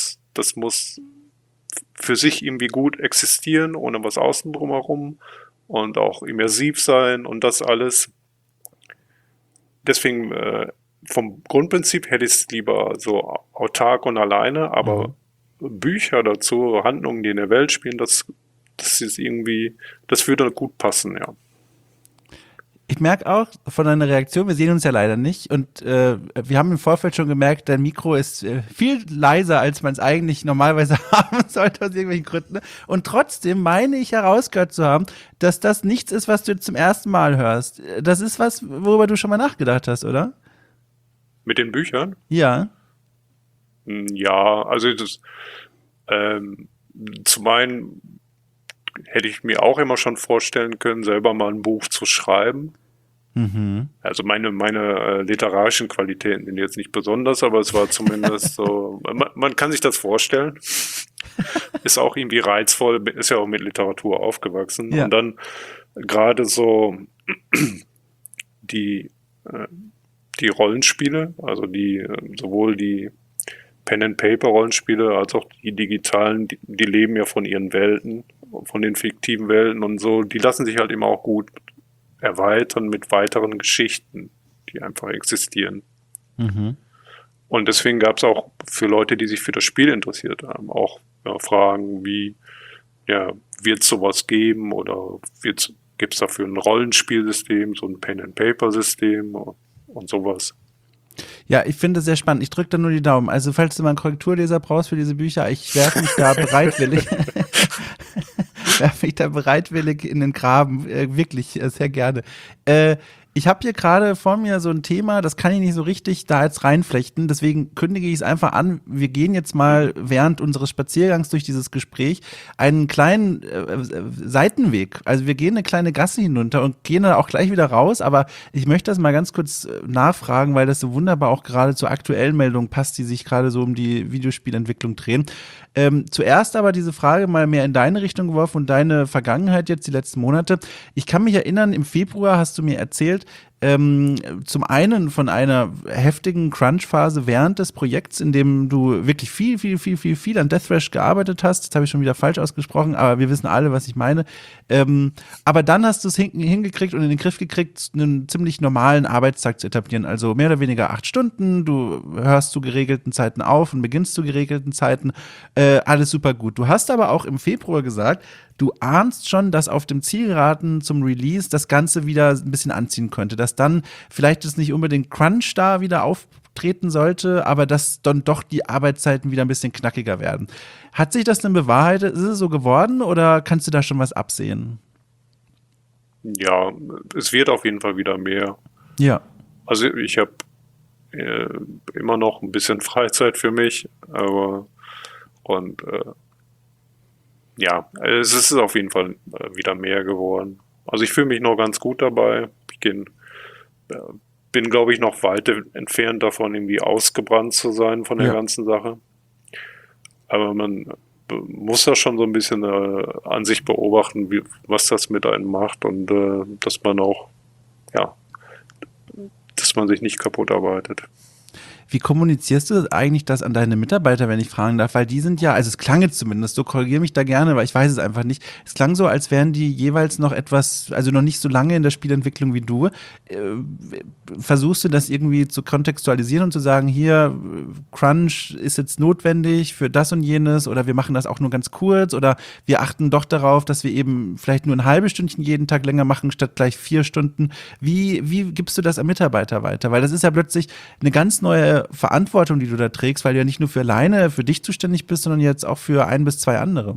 das muss für sich irgendwie gut existieren, ohne was außen drumherum. und auch immersiv sein und das alles. Deswegen vom Grundprinzip hätte ich es lieber so autark und alleine, aber Bücher dazu, Handlungen, die in der Welt spielen, das ist irgendwie, das würde gut passen, ja. Ich merke auch von deiner Reaktion, wir sehen uns ja leider nicht und wir haben im Vorfeld schon gemerkt, dein Mikro ist viel leiser, als man es eigentlich normalerweise haben sollte aus irgendwelchen Gründen. Und trotzdem meine ich herausgehört zu haben, dass das nichts ist, was du jetzt zum ersten Mal hörst. Das ist was, worüber du schon mal nachgedacht hast, oder? Mit den Büchern? Ja. Ja, also ähm, zum einen hätte ich mir auch immer schon vorstellen können, selber mal ein Buch zu schreiben. Mhm. Also meine literarischen Qualitäten sind jetzt nicht besonders, aber es war zumindest so, man kann sich das vorstellen. Ist auch irgendwie reizvoll, ist ja auch mit Literatur aufgewachsen. Ja. Und dann gerade so die, äh, die Rollenspiele, also sowohl die Pen-and-Paper-Rollenspiele als auch die digitalen, die leben ja von ihren Welten, von den fiktiven Welten und so. Die lassen sich halt immer auch gut erweitern mit weiteren Geschichten, die einfach existieren. Mhm. Und deswegen gab es auch für Leute, die sich für das Spiel interessiert haben, auch Fragen wie, ja, wird es sowas geben oder gibt es dafür ein Rollenspielsystem, so ein Pen-and-Paper-System und sowas. Ja, ich finde es sehr spannend. Ich drücke da nur die Daumen. Also, falls du mal einen Korrekturleser brauchst für diese Bücher, ich werfe mich da bereitwillig, werfe mich da bereitwillig in den Graben. Wirklich, sehr gerne. Ich habe hier gerade vor mir so ein Thema, das kann ich nicht so richtig da jetzt reinflechten. Deswegen kündige ich es einfach an. Wir gehen jetzt mal während unseres Spaziergangs durch dieses Gespräch einen kleinen Seitenweg. Also wir gehen eine kleine Gasse hinunter und gehen dann auch gleich wieder raus. Aber ich möchte das mal ganz kurz nachfragen, weil das so wunderbar auch gerade zur aktuellen Meldung passt, die sich gerade so um die Videospielentwicklung drehen. Zuerst aber diese Frage mal mehr in deine Richtung geworfen und deine Vergangenheit jetzt die letzten Monate. Ich kann mich erinnern, im Februar hast du mir erzählt, zum einen von einer heftigen Crunch-Phase während des Projekts, in dem du wirklich viel an Death Thrash gearbeitet hast. Das habe ich schon wieder falsch ausgesprochen, aber wir wissen alle, was ich meine. Aber dann hast du es hingekriegt und in den Griff gekriegt, einen ziemlich normalen Arbeitstag zu etablieren. Also mehr oder weniger 8 Stunden. Du hörst zu geregelten Zeiten auf und beginnst zu geregelten Zeiten. Alles super gut. Du hast aber auch im Februar gesagt, du ahnst schon, dass auf dem Zielgeraden zum Release das Ganze wieder ein bisschen anziehen könnte, dass dann vielleicht es nicht unbedingt Crunch da wieder auftreten sollte, aber dass dann doch die Arbeitszeiten wieder ein bisschen knackiger werden. Hat sich das denn bewahrheitet? Ist es so geworden oder kannst du da schon was absehen? Ja, es wird auf jeden Fall wieder mehr. Ja. Also ich habe äh, immer noch ein bisschen Freizeit für mich, aber und ja, es ist auf jeden Fall wieder mehr geworden. Also ich fühle mich noch ganz gut dabei. Äh, bin, glaube ich, noch weit entfernt davon, irgendwie ausgebrannt zu sein von der Ja. ganzen Sache. Aber man muss das schon so ein bisschen an sich beobachten, was das mit einem macht und dass man auch, ja, dass man sich nicht kaputt arbeitet. Wie kommunizierst du eigentlich das an deine Mitarbeiter, wenn ich fragen darf? Weil die sind ja, also es klang jetzt zumindest, so korrigiere mich da gerne, weil ich weiß es einfach nicht. Es klang so, als wären die jeweils noch etwas, also noch nicht so lange in der Spielentwicklung wie du. Versuchst du das irgendwie zu kontextualisieren und zu sagen, hier, Crunch ist jetzt notwendig für das und jenes oder wir machen das auch nur ganz kurz oder wir achten doch darauf, dass wir eben vielleicht nur ein halbes Stündchen jeden Tag länger machen, statt gleich 4 Stunden. Wie gibst du das am Mitarbeiter weiter? Weil das ist ja plötzlich eine ganz neue Verantwortung, die du da trägst, weil du ja nicht nur für alleine, für dich zuständig bist, sondern jetzt auch für 1 bis 2 andere.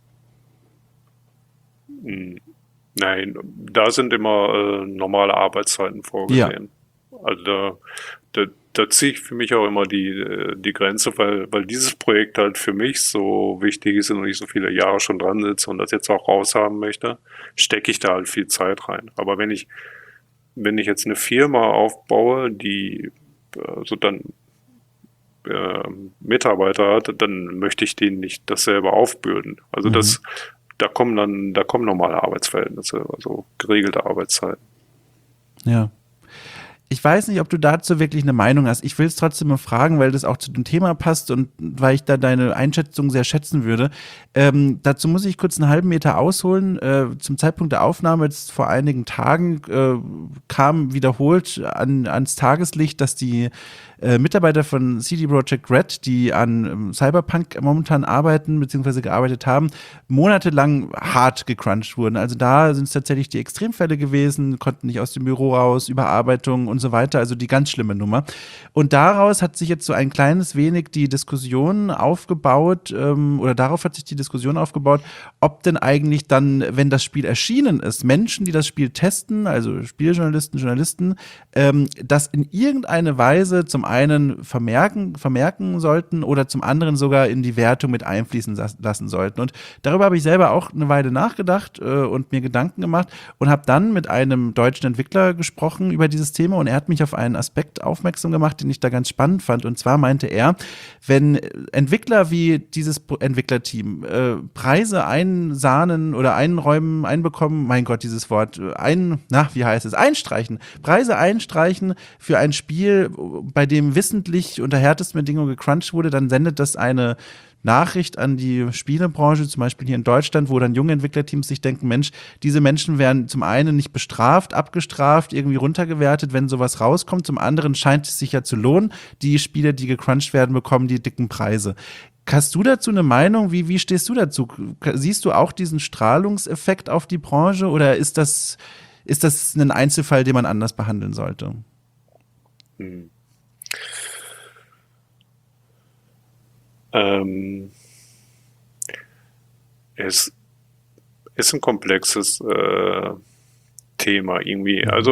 Hm, nein, da sind immer normale Arbeitszeiten Ja. vorgesehen. Also da ziehe ich für mich auch immer die Grenze, weil dieses Projekt halt für mich so wichtig ist und ich so viele Jahre schon dran sitze und das jetzt auch raushaben möchte, stecke ich da halt viel Zeit rein. Aber wenn ich jetzt eine Firma aufbaue, die so dann Mitarbeiter hat, dann möchte ich denen nicht das selber aufbürden. Also Mhm. da kommen normale Arbeitsverhältnisse, also geregelte Arbeitszeiten. Ja. Ich weiß nicht, ob du dazu wirklich eine Meinung hast. Ich will es trotzdem mal fragen, weil das auch zu dem Thema passt und weil ich da deine Einschätzung sehr schätzen würde. Dazu muss ich kurz einen halben Meter ausholen. Zum Zeitpunkt der Aufnahme, jetzt vor einigen Tagen, kam wiederholt ans Tageslicht, dass die Mitarbeiter von CD Projekt Red, die an Cyberpunk momentan arbeiten bzw. gearbeitet haben, monatelang hart gecrunched wurden. Also da sind es tatsächlich die Extremfälle gewesen, konnten nicht aus dem Büro raus, Überarbeitung und so weiter, also die ganz schlimme Nummer. Und daraus hat sich jetzt so ein kleines wenig die Diskussion aufgebaut, oder darauf hat sich die Diskussion aufgebaut, ob denn eigentlich dann, wenn das Spiel erschienen ist, Menschen, die das Spiel testen, also Spieljournalisten, Journalisten, das in irgendeine Weise zum einen vermerken sollten oder zum anderen sogar in die Wertung mit einfließen lassen sollten. Und darüber habe ich selber auch eine Weile nachgedacht und mir Gedanken gemacht und habe dann mit einem deutschen Entwickler gesprochen über dieses Thema und er hat mich auf einen Aspekt aufmerksam gemacht, den ich da ganz spannend fand. Und zwar meinte er, wenn Entwickler wie dieses Entwicklerteam Preise einsahnen oder einräumen, einbekommen, mein Gott, dieses Wort, wie heißt es, einstreichen, Preise einstreichen für ein Spiel, bei dem wissentlich unter härtesten Bedingungen gecrunched wurde, dann sendet das eine Nachricht an die Spielebranche, zum Beispiel hier in Deutschland, wo dann junge Entwicklerteams sich denken, Mensch, diese Menschen werden zum einen nicht bestraft, abgestraft, irgendwie runtergewertet, wenn sowas rauskommt. Zum anderen scheint es sich ja zu lohnen. Die Spiele, die gecrunched werden, bekommen die dicken Preise. Hast du dazu eine Meinung? Wie stehst du dazu? Siehst du auch diesen Strahlungseffekt auf die Branche oder ist das ein Einzelfall, den man anders behandeln sollte? Hm. Ähm, es ist ein komplexes Thema irgendwie. Mhm.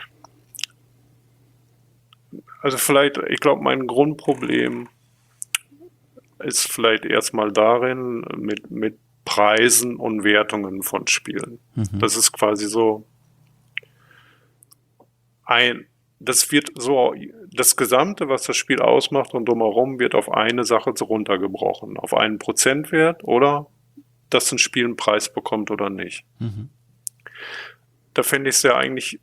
Also vielleicht, ich glaube, mein Grundproblem ist vielleicht erstmal darin mit Preisen und Wertungen von Spielen. Mhm. Das ist quasi so ein, das wird so, das Gesamte, was das Spiel ausmacht und drumherum, wird auf eine Sache so runtergebrochen. Auf einen Prozentwert oder dass ein Spiel einen Preis bekommt oder nicht. Mhm. Da fände ich es ja eigentlich,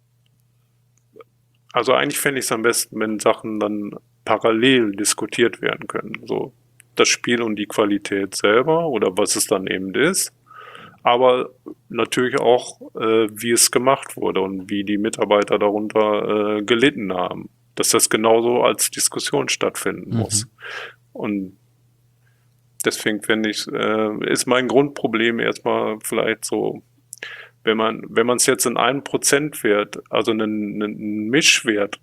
also eigentlich fände ich es am besten, wenn Sachen dann parallel diskutiert werden können. So das Spiel und die Qualität selber oder was es dann eben ist. Aber natürlich auch, wie es gemacht wurde und wie die Mitarbeiter darunter gelitten haben. Dass das genauso als Diskussion stattfinden Mhm. muss. Und deswegen finde ich, ist mein Grundproblem erstmal vielleicht so, wenn man es jetzt in einen Prozentwert, also einen Mischwert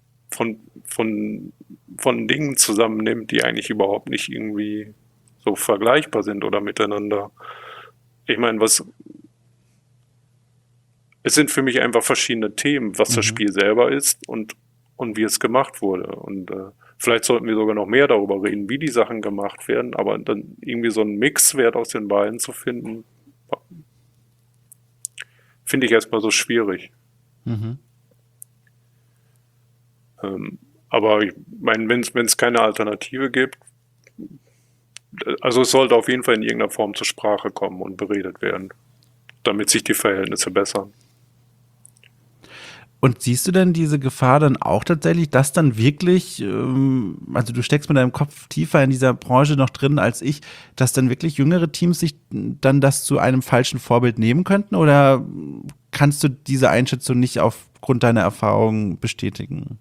von Dingen zusammennimmt, die eigentlich überhaupt nicht irgendwie so vergleichbar sind oder miteinander. Ich meine, es sind für mich einfach verschiedene Themen, was das Mhm. Spiel selber ist und wie es gemacht wurde. Und vielleicht sollten wir sogar noch mehr darüber reden, wie die Sachen gemacht werden, aber dann irgendwie so einen Mixwert aus den beiden zu finden, finde ich erstmal so schwierig. Mhm. Aber ich meine, wenn es keine Alternative gibt, also es sollte auf jeden Fall in irgendeiner Form zur Sprache kommen und beredet werden, damit sich die Verhältnisse bessern. Und siehst du denn diese Gefahr dann auch tatsächlich, dass dann wirklich, also du steckst mit deinem Kopf tiefer in dieser Branche noch drin als ich, dass dann wirklich jüngere Teams sich dann das zu einem falschen Vorbild nehmen könnten? Oder kannst du diese Einschätzung nicht aufgrund deiner Erfahrung bestätigen?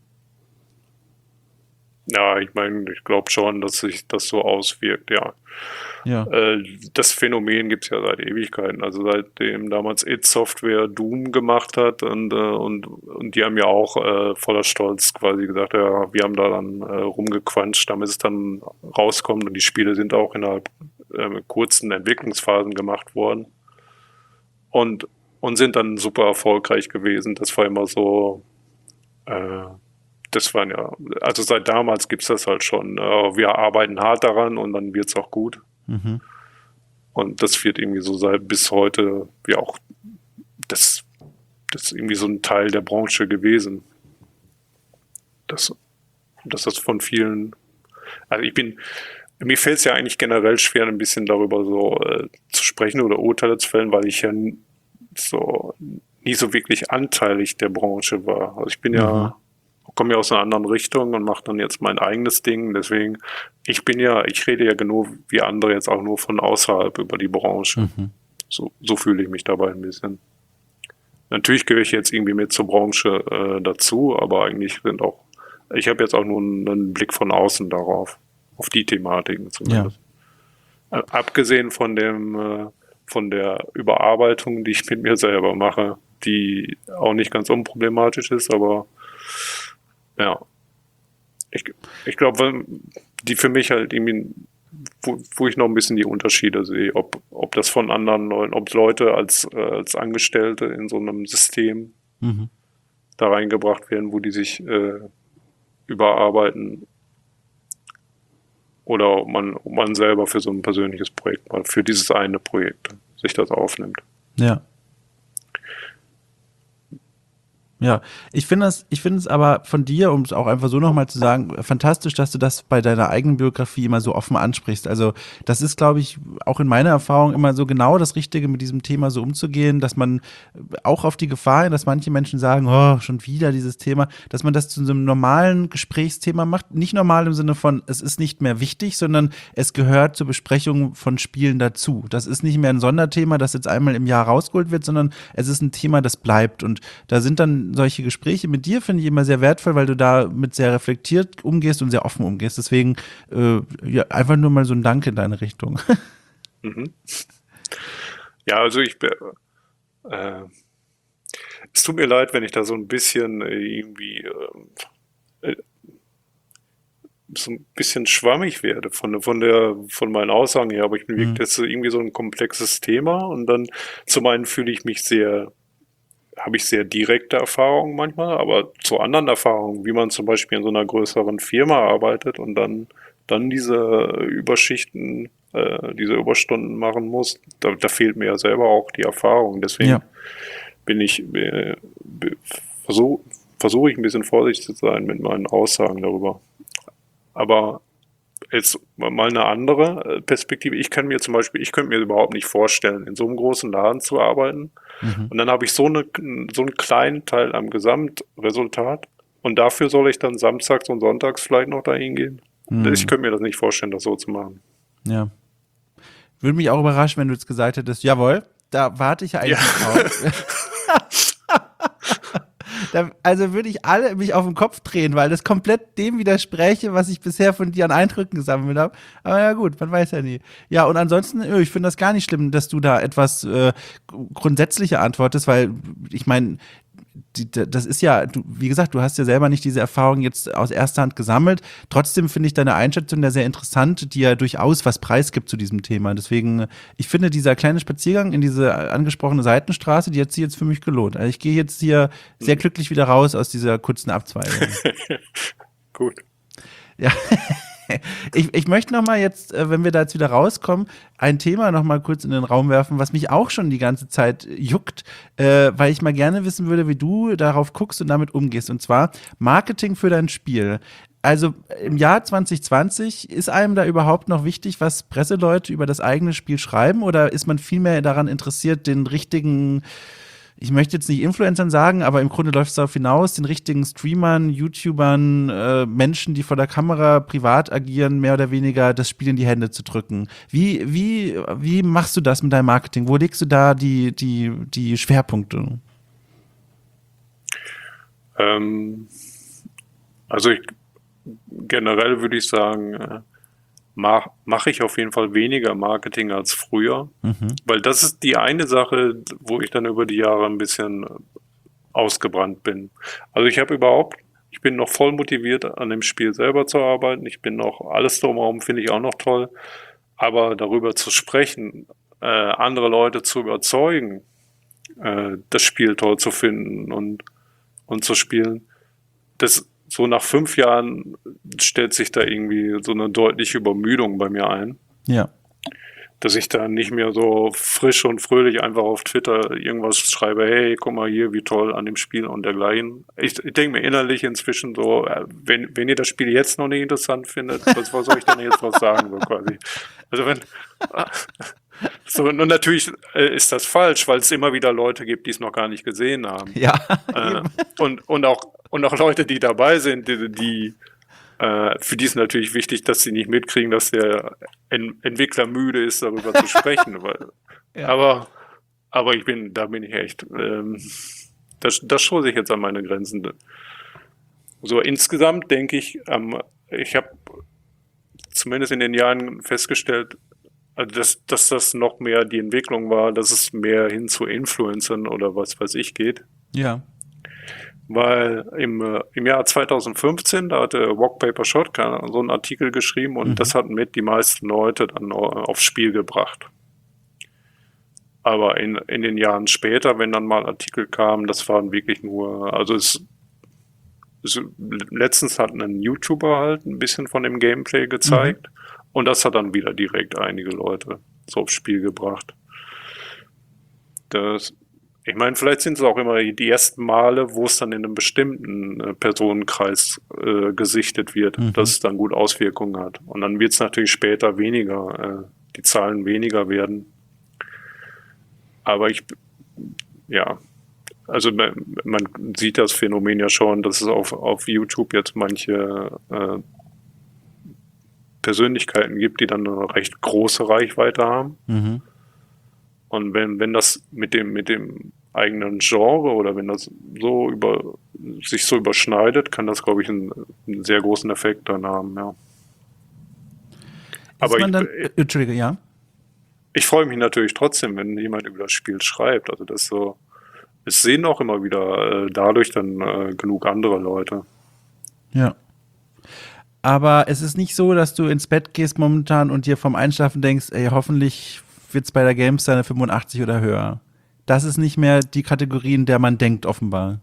Ja, ich meine, ich glaube schon, dass sich das so auswirkt, ja. Ja. Das Phänomen gibt's ja seit Ewigkeiten. Also seitdem damals id Software Doom gemacht hat und die haben ja auch voller Stolz quasi gesagt, ja, wir haben da dann rumgequatscht, damit es dann rauskommt und die Spiele sind auch innerhalb kurzen Entwicklungsphasen gemacht worden und, und sind dann super erfolgreich gewesen. Das war immer so, äh, das waren ja, also seit damals gibt's das halt schon. Wir arbeiten hart daran und dann wird's auch gut. Mhm. Und das wird irgendwie so seit bis heute wie auch das, das ist irgendwie so ein Teil der Branche gewesen. Dass, dass das von vielen, also mir fällt es ja eigentlich generell schwer, ein bisschen darüber so zu sprechen oder Urteile zu fällen, weil ich ja so nie so wirklich anteilig der Branche war. Also ich bin Mhm. ja komme ja aus einer anderen Richtung und mache dann jetzt mein eigenes Ding. Deswegen, ich rede ja genug wie andere jetzt auch nur von außerhalb über die Branche. Mhm. So fühle ich mich dabei ein bisschen. Natürlich gehöre ich jetzt irgendwie mit zur Branche dazu, aber ich habe jetzt auch nur einen Blick von außen darauf, auf die Thematiken Ja. zumindest. Abgesehen von der Überarbeitung, die ich mit mir selber mache, die auch nicht ganz unproblematisch ist, aber ja, ich, ich glaube, die für mich halt irgendwie, wo ich noch ein bisschen die Unterschiede sehe, ob das von anderen Leuten, ob Leute als Angestellte in so einem System Mhm. da reingebracht werden, wo die sich überarbeiten oder ob man selber für so ein persönliches Projekt mal, für dieses eine Projekt sich das aufnimmt. Ja. Ja, ich finde es aber von dir, um es auch einfach so nochmal zu sagen, fantastisch, dass du das bei deiner eigenen Biografie immer so offen ansprichst. Also das ist, glaube ich, auch in meiner Erfahrung immer so genau das Richtige, mit diesem Thema so umzugehen, dass man auch auf die Gefahr hin, dass manche Menschen sagen, oh, schon wieder dieses Thema, dass man das zu so einem normalen Gesprächsthema macht. Nicht normal im Sinne von, es ist nicht mehr wichtig, sondern es gehört zur Besprechung von Spielen dazu. Das ist nicht mehr ein Sonderthema, das jetzt einmal im Jahr rausgeholt wird, sondern es ist ein Thema, das bleibt. Und da sind dann solche Gespräche mit dir, finde ich immer sehr wertvoll, weil du da mit sehr reflektiert umgehst und sehr offen umgehst. Deswegen ja, einfach nur mal so ein Dank in deine Richtung. Mhm. Ja, also äh, es tut mir leid, wenn ich da so ein bisschen irgendwie äh, so ein bisschen schwammig werde von meinen Aussagen her, aber ich bin wirklich, Mhm. das ist irgendwie so ein komplexes Thema und dann zum einen habe ich sehr direkte Erfahrungen manchmal, aber zu anderen Erfahrungen, wie man zum Beispiel in so einer größeren Firma arbeitet und dann diese Überstunden machen muss, da fehlt mir ja selber auch die Erfahrung. Ja, Deswegen bin ich, versuche versuche ich ein bisschen vorsichtig zu sein mit meinen Aussagen darüber. Aber jetzt mal eine andere Perspektive. Ich könnte mir überhaupt nicht vorstellen, in so einem großen Laden zu arbeiten. mhm. Und dann habe ich so einen kleinen Teil am Gesamtresultat. Und dafür soll ich dann samstags und sonntags vielleicht noch dahin gehen. Ich Mhm. könnte mir das nicht vorstellen, das so zu machen. Ja. Würde mich auch überraschen, wenn du jetzt gesagt hättest, jawohl, da warte ich ja Ja, eigentlich drauf. Also würde ich alle mich auf den Kopf drehen, weil das komplett dem widerspräche, was ich bisher von dir an Eindrücken gesammelt habe. Aber ja gut, man weiß ja nie. Ja, und ansonsten, ich finde das gar nicht schlimm, dass du da etwas grundsätzlicher antwortest, weil ich meine, das ist ja, wie gesagt, du hast ja selber nicht diese Erfahrung jetzt aus erster Hand gesammelt. Trotzdem finde ich deine Einschätzung da sehr interessant, die ja durchaus was preisgibt zu diesem Thema. Deswegen, ich finde, dieser kleine Spaziergang in diese angesprochene Seitenstraße, die hat sich jetzt für mich gelohnt. Also ich gehe jetzt hier sehr glücklich wieder raus aus dieser kurzen Abzweigung. gut. Ja. Ich möchte noch mal jetzt, wenn wir da jetzt wieder rauskommen, ein Thema noch mal kurz in den Raum werfen, was mich auch schon die ganze Zeit juckt, weil ich mal gerne wissen würde, wie du darauf guckst und damit umgehst. Und zwar Marketing für dein Spiel. Also im Jahr 2020, ist einem da überhaupt noch wichtig, was Presseleute über das eigene Spiel schreiben, oder ist man vielmehr daran interessiert, den richtigen, ich möchte jetzt nicht Influencern sagen, aber im Grunde läuft es darauf hinaus, den richtigen Streamern, YouTubern, Menschen, die vor der Kamera privat agieren, mehr oder weniger das Spiel in die Hände zu drücken. Wie machst du das mit deinem Marketing? Wo legst du da die Schwerpunkte? Ähm, also generell würde ich sagen, mache ich auf jeden Fall weniger Marketing als früher, Mhm. weil das ist die eine Sache, wo ich dann über die Jahre ein bisschen ausgebrannt bin. Also ich bin noch voll motiviert, an dem Spiel selber zu arbeiten. Ich bin noch, alles drumherum finde ich auch noch toll. Aber darüber zu sprechen, andere Leute zu überzeugen, das Spiel toll zu finden und zu spielen, das so nach 5 Jahren stellt sich da irgendwie so eine deutliche Übermüdung bei mir ein, Ja. dass ich da nicht mehr so frisch und fröhlich einfach auf Twitter irgendwas schreibe, hey, guck mal hier, wie toll an dem Spiel und dergleichen. Ich denke mir innerlich inzwischen so, wenn ihr das Spiel jetzt noch nicht interessant findet, was soll ich denn jetzt was sagen, so quasi. Also so, und natürlich ist das falsch, weil es immer wieder Leute gibt, die es noch gar nicht gesehen haben. Ja, Äh, eben. und und auch Leute, die dabei sind, für die ist natürlich wichtig, dass sie nicht mitkriegen, dass der Entwickler müde ist, darüber zu sprechen. Ja. Aber da bin ich echt, das stoße ich jetzt an meine Grenzen. So insgesamt denke ich, ich habe zumindest in den Jahren festgestellt, also dass das noch mehr die Entwicklung war, dass es mehr hin zu Influencern oder was weiß ich geht. Ja. Weil im Jahr 2015, da hatte Rock Paper Shotgun so einen Artikel geschrieben und das hatten mit die meisten Leute dann aufs Spiel gebracht. Aber in den Jahren später, wenn dann mal Artikel kamen, das waren wirklich nur, also letztens hat ein YouTuber halt ein bisschen von dem Gameplay gezeigt und das hat dann wieder direkt einige Leute so aufs Spiel gebracht. Ich meine, vielleicht sind es auch immer die ersten Male, wo es dann in einem bestimmten Personenkreis gesichtet wird, dass es dann gut Auswirkungen hat. Und dann wird es natürlich später weniger, die Zahlen weniger werden. Aber ja, also man sieht das Phänomen ja schon, dass es auf YouTube jetzt manche Persönlichkeiten gibt, die dann eine recht große Reichweite haben. Und wenn das mit dem eigenen Genre oder wenn das sich so überschneidet, kann das, glaube ich, einen sehr großen Effekt dann haben, ja. Aber Entschuldige, ja. Ich freue mich natürlich trotzdem, wenn jemand über das Spiel schreibt. Also das so, es sehen auch immer wieder dadurch dann genug andere Leute. Ja. Aber es ist nicht so, dass du ins Bett gehst momentan und dir vom Einschlafen denkst, ey, hoffentlich wird es bei der GameStar eine 85 oder höher. Das ist nicht mehr die Kategorie, in der man denkt, offenbar.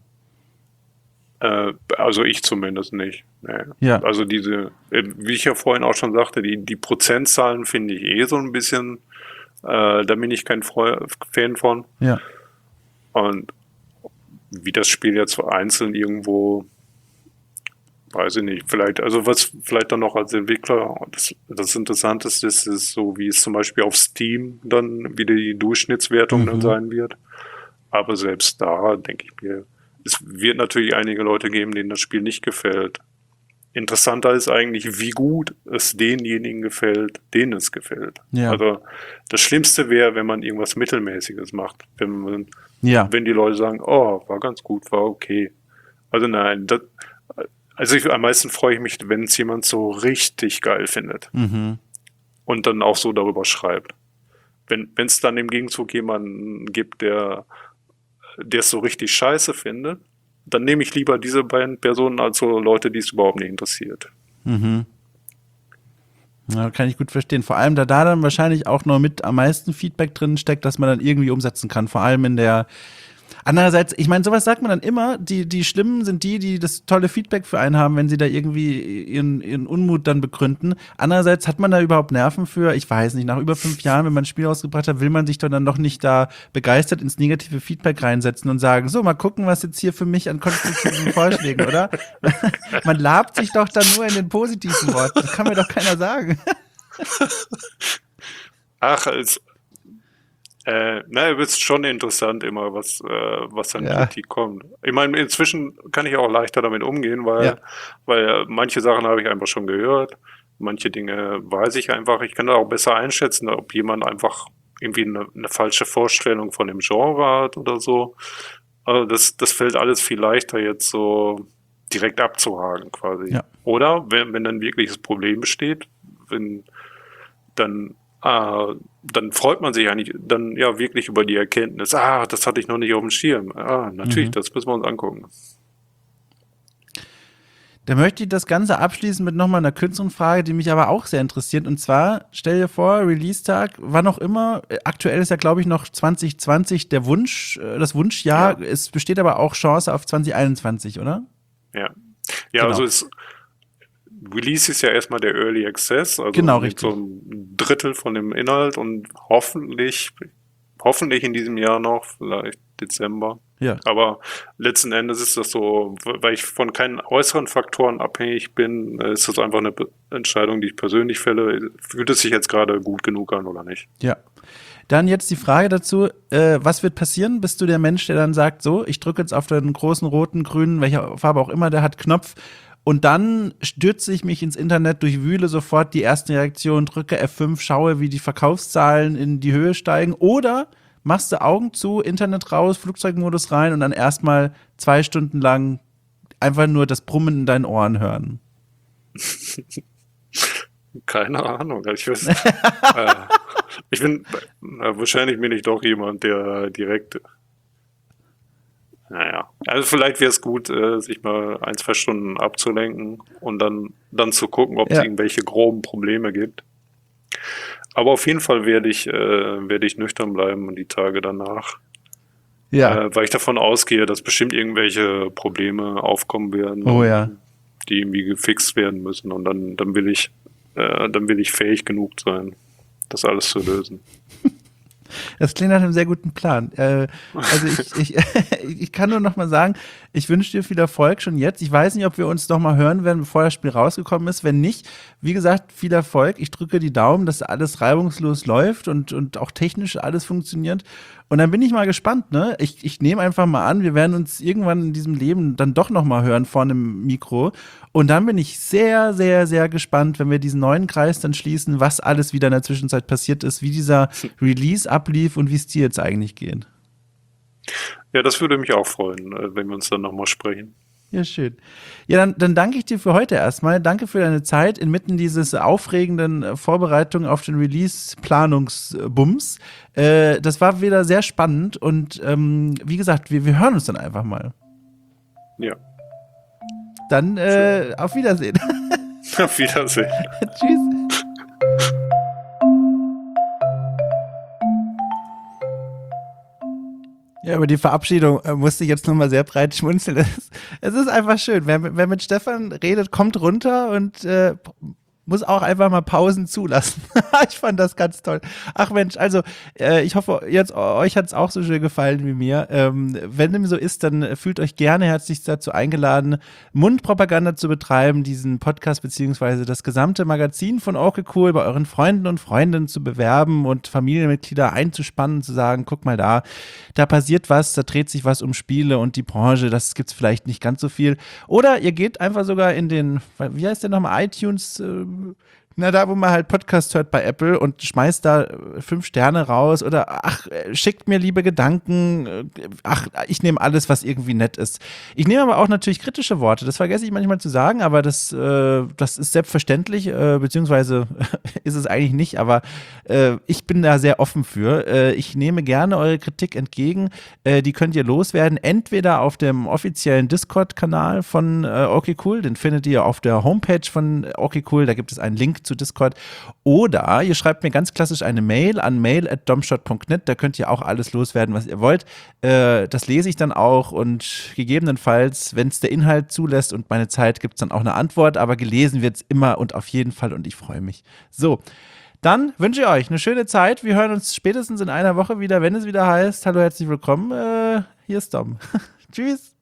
Also ich zumindest nicht. Nee. Ja. Also wie ich ja vorhin auch schon sagte, die Prozentzahlen finde ich so ein bisschen, da bin ich kein Fan von. Ja. Und wie das Spiel jetzt einzeln irgendwo, weiß ich nicht, was vielleicht dann noch als Entwickler das Interessanteste ist so, wie es zum Beispiel auf Steam dann wieder die Durchschnittswertung dann sein wird. Aber selbst da denke ich mir, es wird natürlich einige Leute geben, denen das Spiel nicht gefällt. Interessanter ist eigentlich, wie gut es denjenigen gefällt, denen es gefällt. Ja. Also das Schlimmste wäre, wenn man irgendwas Mittelmäßiges macht. Wenn die Leute sagen, oh, war ganz gut, war okay. Also nein, am meisten freue ich mich, wenn es jemand so richtig geil findet. Und dann auch so darüber schreibt. Wenn es dann im Gegenzug jemanden gibt, der es so richtig scheiße findet, dann nehme ich lieber diese beiden Personen als so Leute, die es überhaupt nicht interessiert. Ja, kann ich gut verstehen. Vor allem, da dann wahrscheinlich auch noch mit am meisten Feedback drin steckt, dass man dann irgendwie umsetzen kann. Vor allem in der Andererseits, ich meine, sowas sagt man dann immer, die Schlimmen sind die das tolle Feedback für einen haben, wenn sie da irgendwie ihren Unmut dann begründen. Andererseits hat man da überhaupt Nerven für, ich weiß nicht, nach über 5 Jahren, wenn man ein Spiel rausgebracht hat, will man sich doch dann noch nicht da begeistert ins negative Feedback reinsetzen und sagen, so, mal gucken, was jetzt hier für mich an konstruktiven Vorschlägen, oder? Man labt sich doch dann nur in den positiven Worten. Das kann mir doch keiner sagen. Ach, es ist schon interessant immer, was an Kritik kommt. Ich meine, inzwischen kann ich auch leichter damit umgehen, weil manche Sachen habe ich einfach schon gehört. Manche Dinge weiß ich einfach. Ich kann da auch besser einschätzen, ob jemand einfach irgendwie eine falsche Vorstellung von dem Genre hat oder so. Also das fällt alles viel leichter jetzt so direkt abzuhaken quasi. Ja. Oder wenn dann wirklich das Problem besteht, dann freut man sich eigentlich dann ja wirklich über die Erkenntnis, das hatte ich noch nicht auf dem Schirm. Natürlich, das müssen wir uns angucken. Da möchte ich das Ganze abschließen mit nochmal einer kürzeren Frage, die mich aber auch sehr interessiert. Und zwar, stell dir vor, Release-Tag, wann auch immer, aktuell ist ja, glaube ich, noch 2020 das Wunschjahr. Ja. Es besteht aber auch Chance auf 2021, oder? Ja, genau. Also Release ist ja erstmal der Early Access, also genau, mit richtig. so ein Drittel von dem Inhalt und hoffentlich in diesem Jahr noch, vielleicht Dezember. Ja. Aber letzten Endes ist das so, weil ich von keinen äußeren Faktoren abhängig bin, ist das einfach eine Entscheidung, die ich persönlich fälle. Fühlt es sich jetzt gerade gut genug an oder nicht? Ja. Dann jetzt die Frage dazu, was wird passieren? Bist du der Mensch, der dann sagt, so, ich drücke jetzt auf den großen roten, grünen, welcher Farbe auch immer, der hat Knopf und dann stürze ich mich ins Internet, durchwühle sofort die ersten Reaktionen, drücke F5, schaue, wie die Verkaufszahlen in die Höhe steigen oder machst du Augen zu, Internet raus, Flugzeugmodus rein und dann erstmal 2 Stunden lang einfach nur das Brummen in deinen Ohren hören? Keine Ahnung. Also ich bin, wahrscheinlich bin ich doch jemand, der direkt, naja, also vielleicht wäre es gut, sich mal 1, 2 Stunden abzulenken und dann zu gucken, ob es Ja, irgendwelche groben Probleme gibt. Aber auf jeden Fall werde ich nüchtern bleiben und die Tage danach, ja, weil ich davon ausgehe, dass bestimmt irgendwelche Probleme aufkommen werden oh und ja. die irgendwie gefixt werden müssen und dann will ich fähig genug sein, das alles zu lösen. Das klingt nach einem sehr guten Plan. Also ich kann nur noch mal sagen, ich wünsche dir viel Erfolg schon jetzt. Ich weiß nicht, ob wir uns noch mal hören werden, bevor das Spiel rausgekommen ist. Wenn nicht, wie gesagt, viel Erfolg. Ich drücke die Daumen, dass alles reibungslos läuft und auch technisch alles funktioniert. Und dann bin ich mal gespannt, ne? Ich nehme einfach mal an, wir werden uns irgendwann in diesem Leben dann doch noch mal hören vor einem Mikro. Und dann bin ich sehr, sehr, sehr gespannt, wenn wir diesen neuen Kreis dann schließen, was alles wieder in der Zwischenzeit passiert ist, wie dieser Release ablief und wie es dir jetzt eigentlich geht. Ja, das würde mich auch freuen, wenn wir uns dann nochmal sprechen. Ja, schön. Ja, dann danke ich dir für heute erstmal. Danke für deine Zeit inmitten dieses aufregenden Vorbereitung auf den Release-Planungsbums. Das war wieder sehr spannend und wie gesagt, wir hören uns dann einfach mal. Ja, Dann schön. auf Wiedersehen. Auf Wiedersehen. Tschüss. Ja, über die Verabschiedung musste ich jetzt nochmal sehr breit schmunzeln. Es ist einfach schön. Wer mit Stefan redet, kommt runter und muss auch einfach mal Pausen zulassen. Ich fand das ganz toll. Ach Mensch, also ich hoffe, jetzt euch hat es auch so schön gefallen wie mir. Wenn dem so ist, dann fühlt euch gerne herzlich dazu eingeladen, Mundpropaganda zu betreiben, diesen Podcast beziehungsweise das gesamte Magazin von Okay Cool bei euren Freunden und Freundinnen zu bewerben und Familienmitglieder einzuspannen und zu sagen, guck mal da passiert was, da dreht sich was um Spiele und die Branche, das gibt's vielleicht nicht ganz so viel. Oder ihr geht einfach sogar in den, wie heißt der nochmal, iTunes, na, da, wo man halt Podcast hört bei Apple und schmeißt da 5 Sterne raus oder ach, schickt mir liebe Gedanken, ach, ich nehme alles, was irgendwie nett ist. Ich nehme aber auch natürlich kritische Worte, das vergesse ich manchmal zu sagen, aber das ist selbstverständlich, beziehungsweise ist es eigentlich nicht, aber ich bin da sehr offen für. Ich nehme gerne eure Kritik entgegen, die könnt ihr loswerden, entweder auf dem offiziellen Discord-Kanal von Okay Cool, den findet ihr auf der Homepage von Okay Cool, da gibt es einen Link zu Discord. Oder ihr schreibt mir ganz klassisch eine Mail an mail@domshot.net. Da könnt ihr auch alles loswerden, was ihr wollt. Das lese ich dann auch und gegebenenfalls, wenn es der Inhalt zulässt und meine Zeit, gibt es dann auch eine Antwort. Aber gelesen wird es immer und auf jeden Fall und ich freue mich. So, dann wünsche ich euch eine schöne Zeit. Wir hören uns spätestens in einer Woche wieder, wenn es wieder heißt, hallo, herzlich willkommen. Hier ist Dom. Tschüss.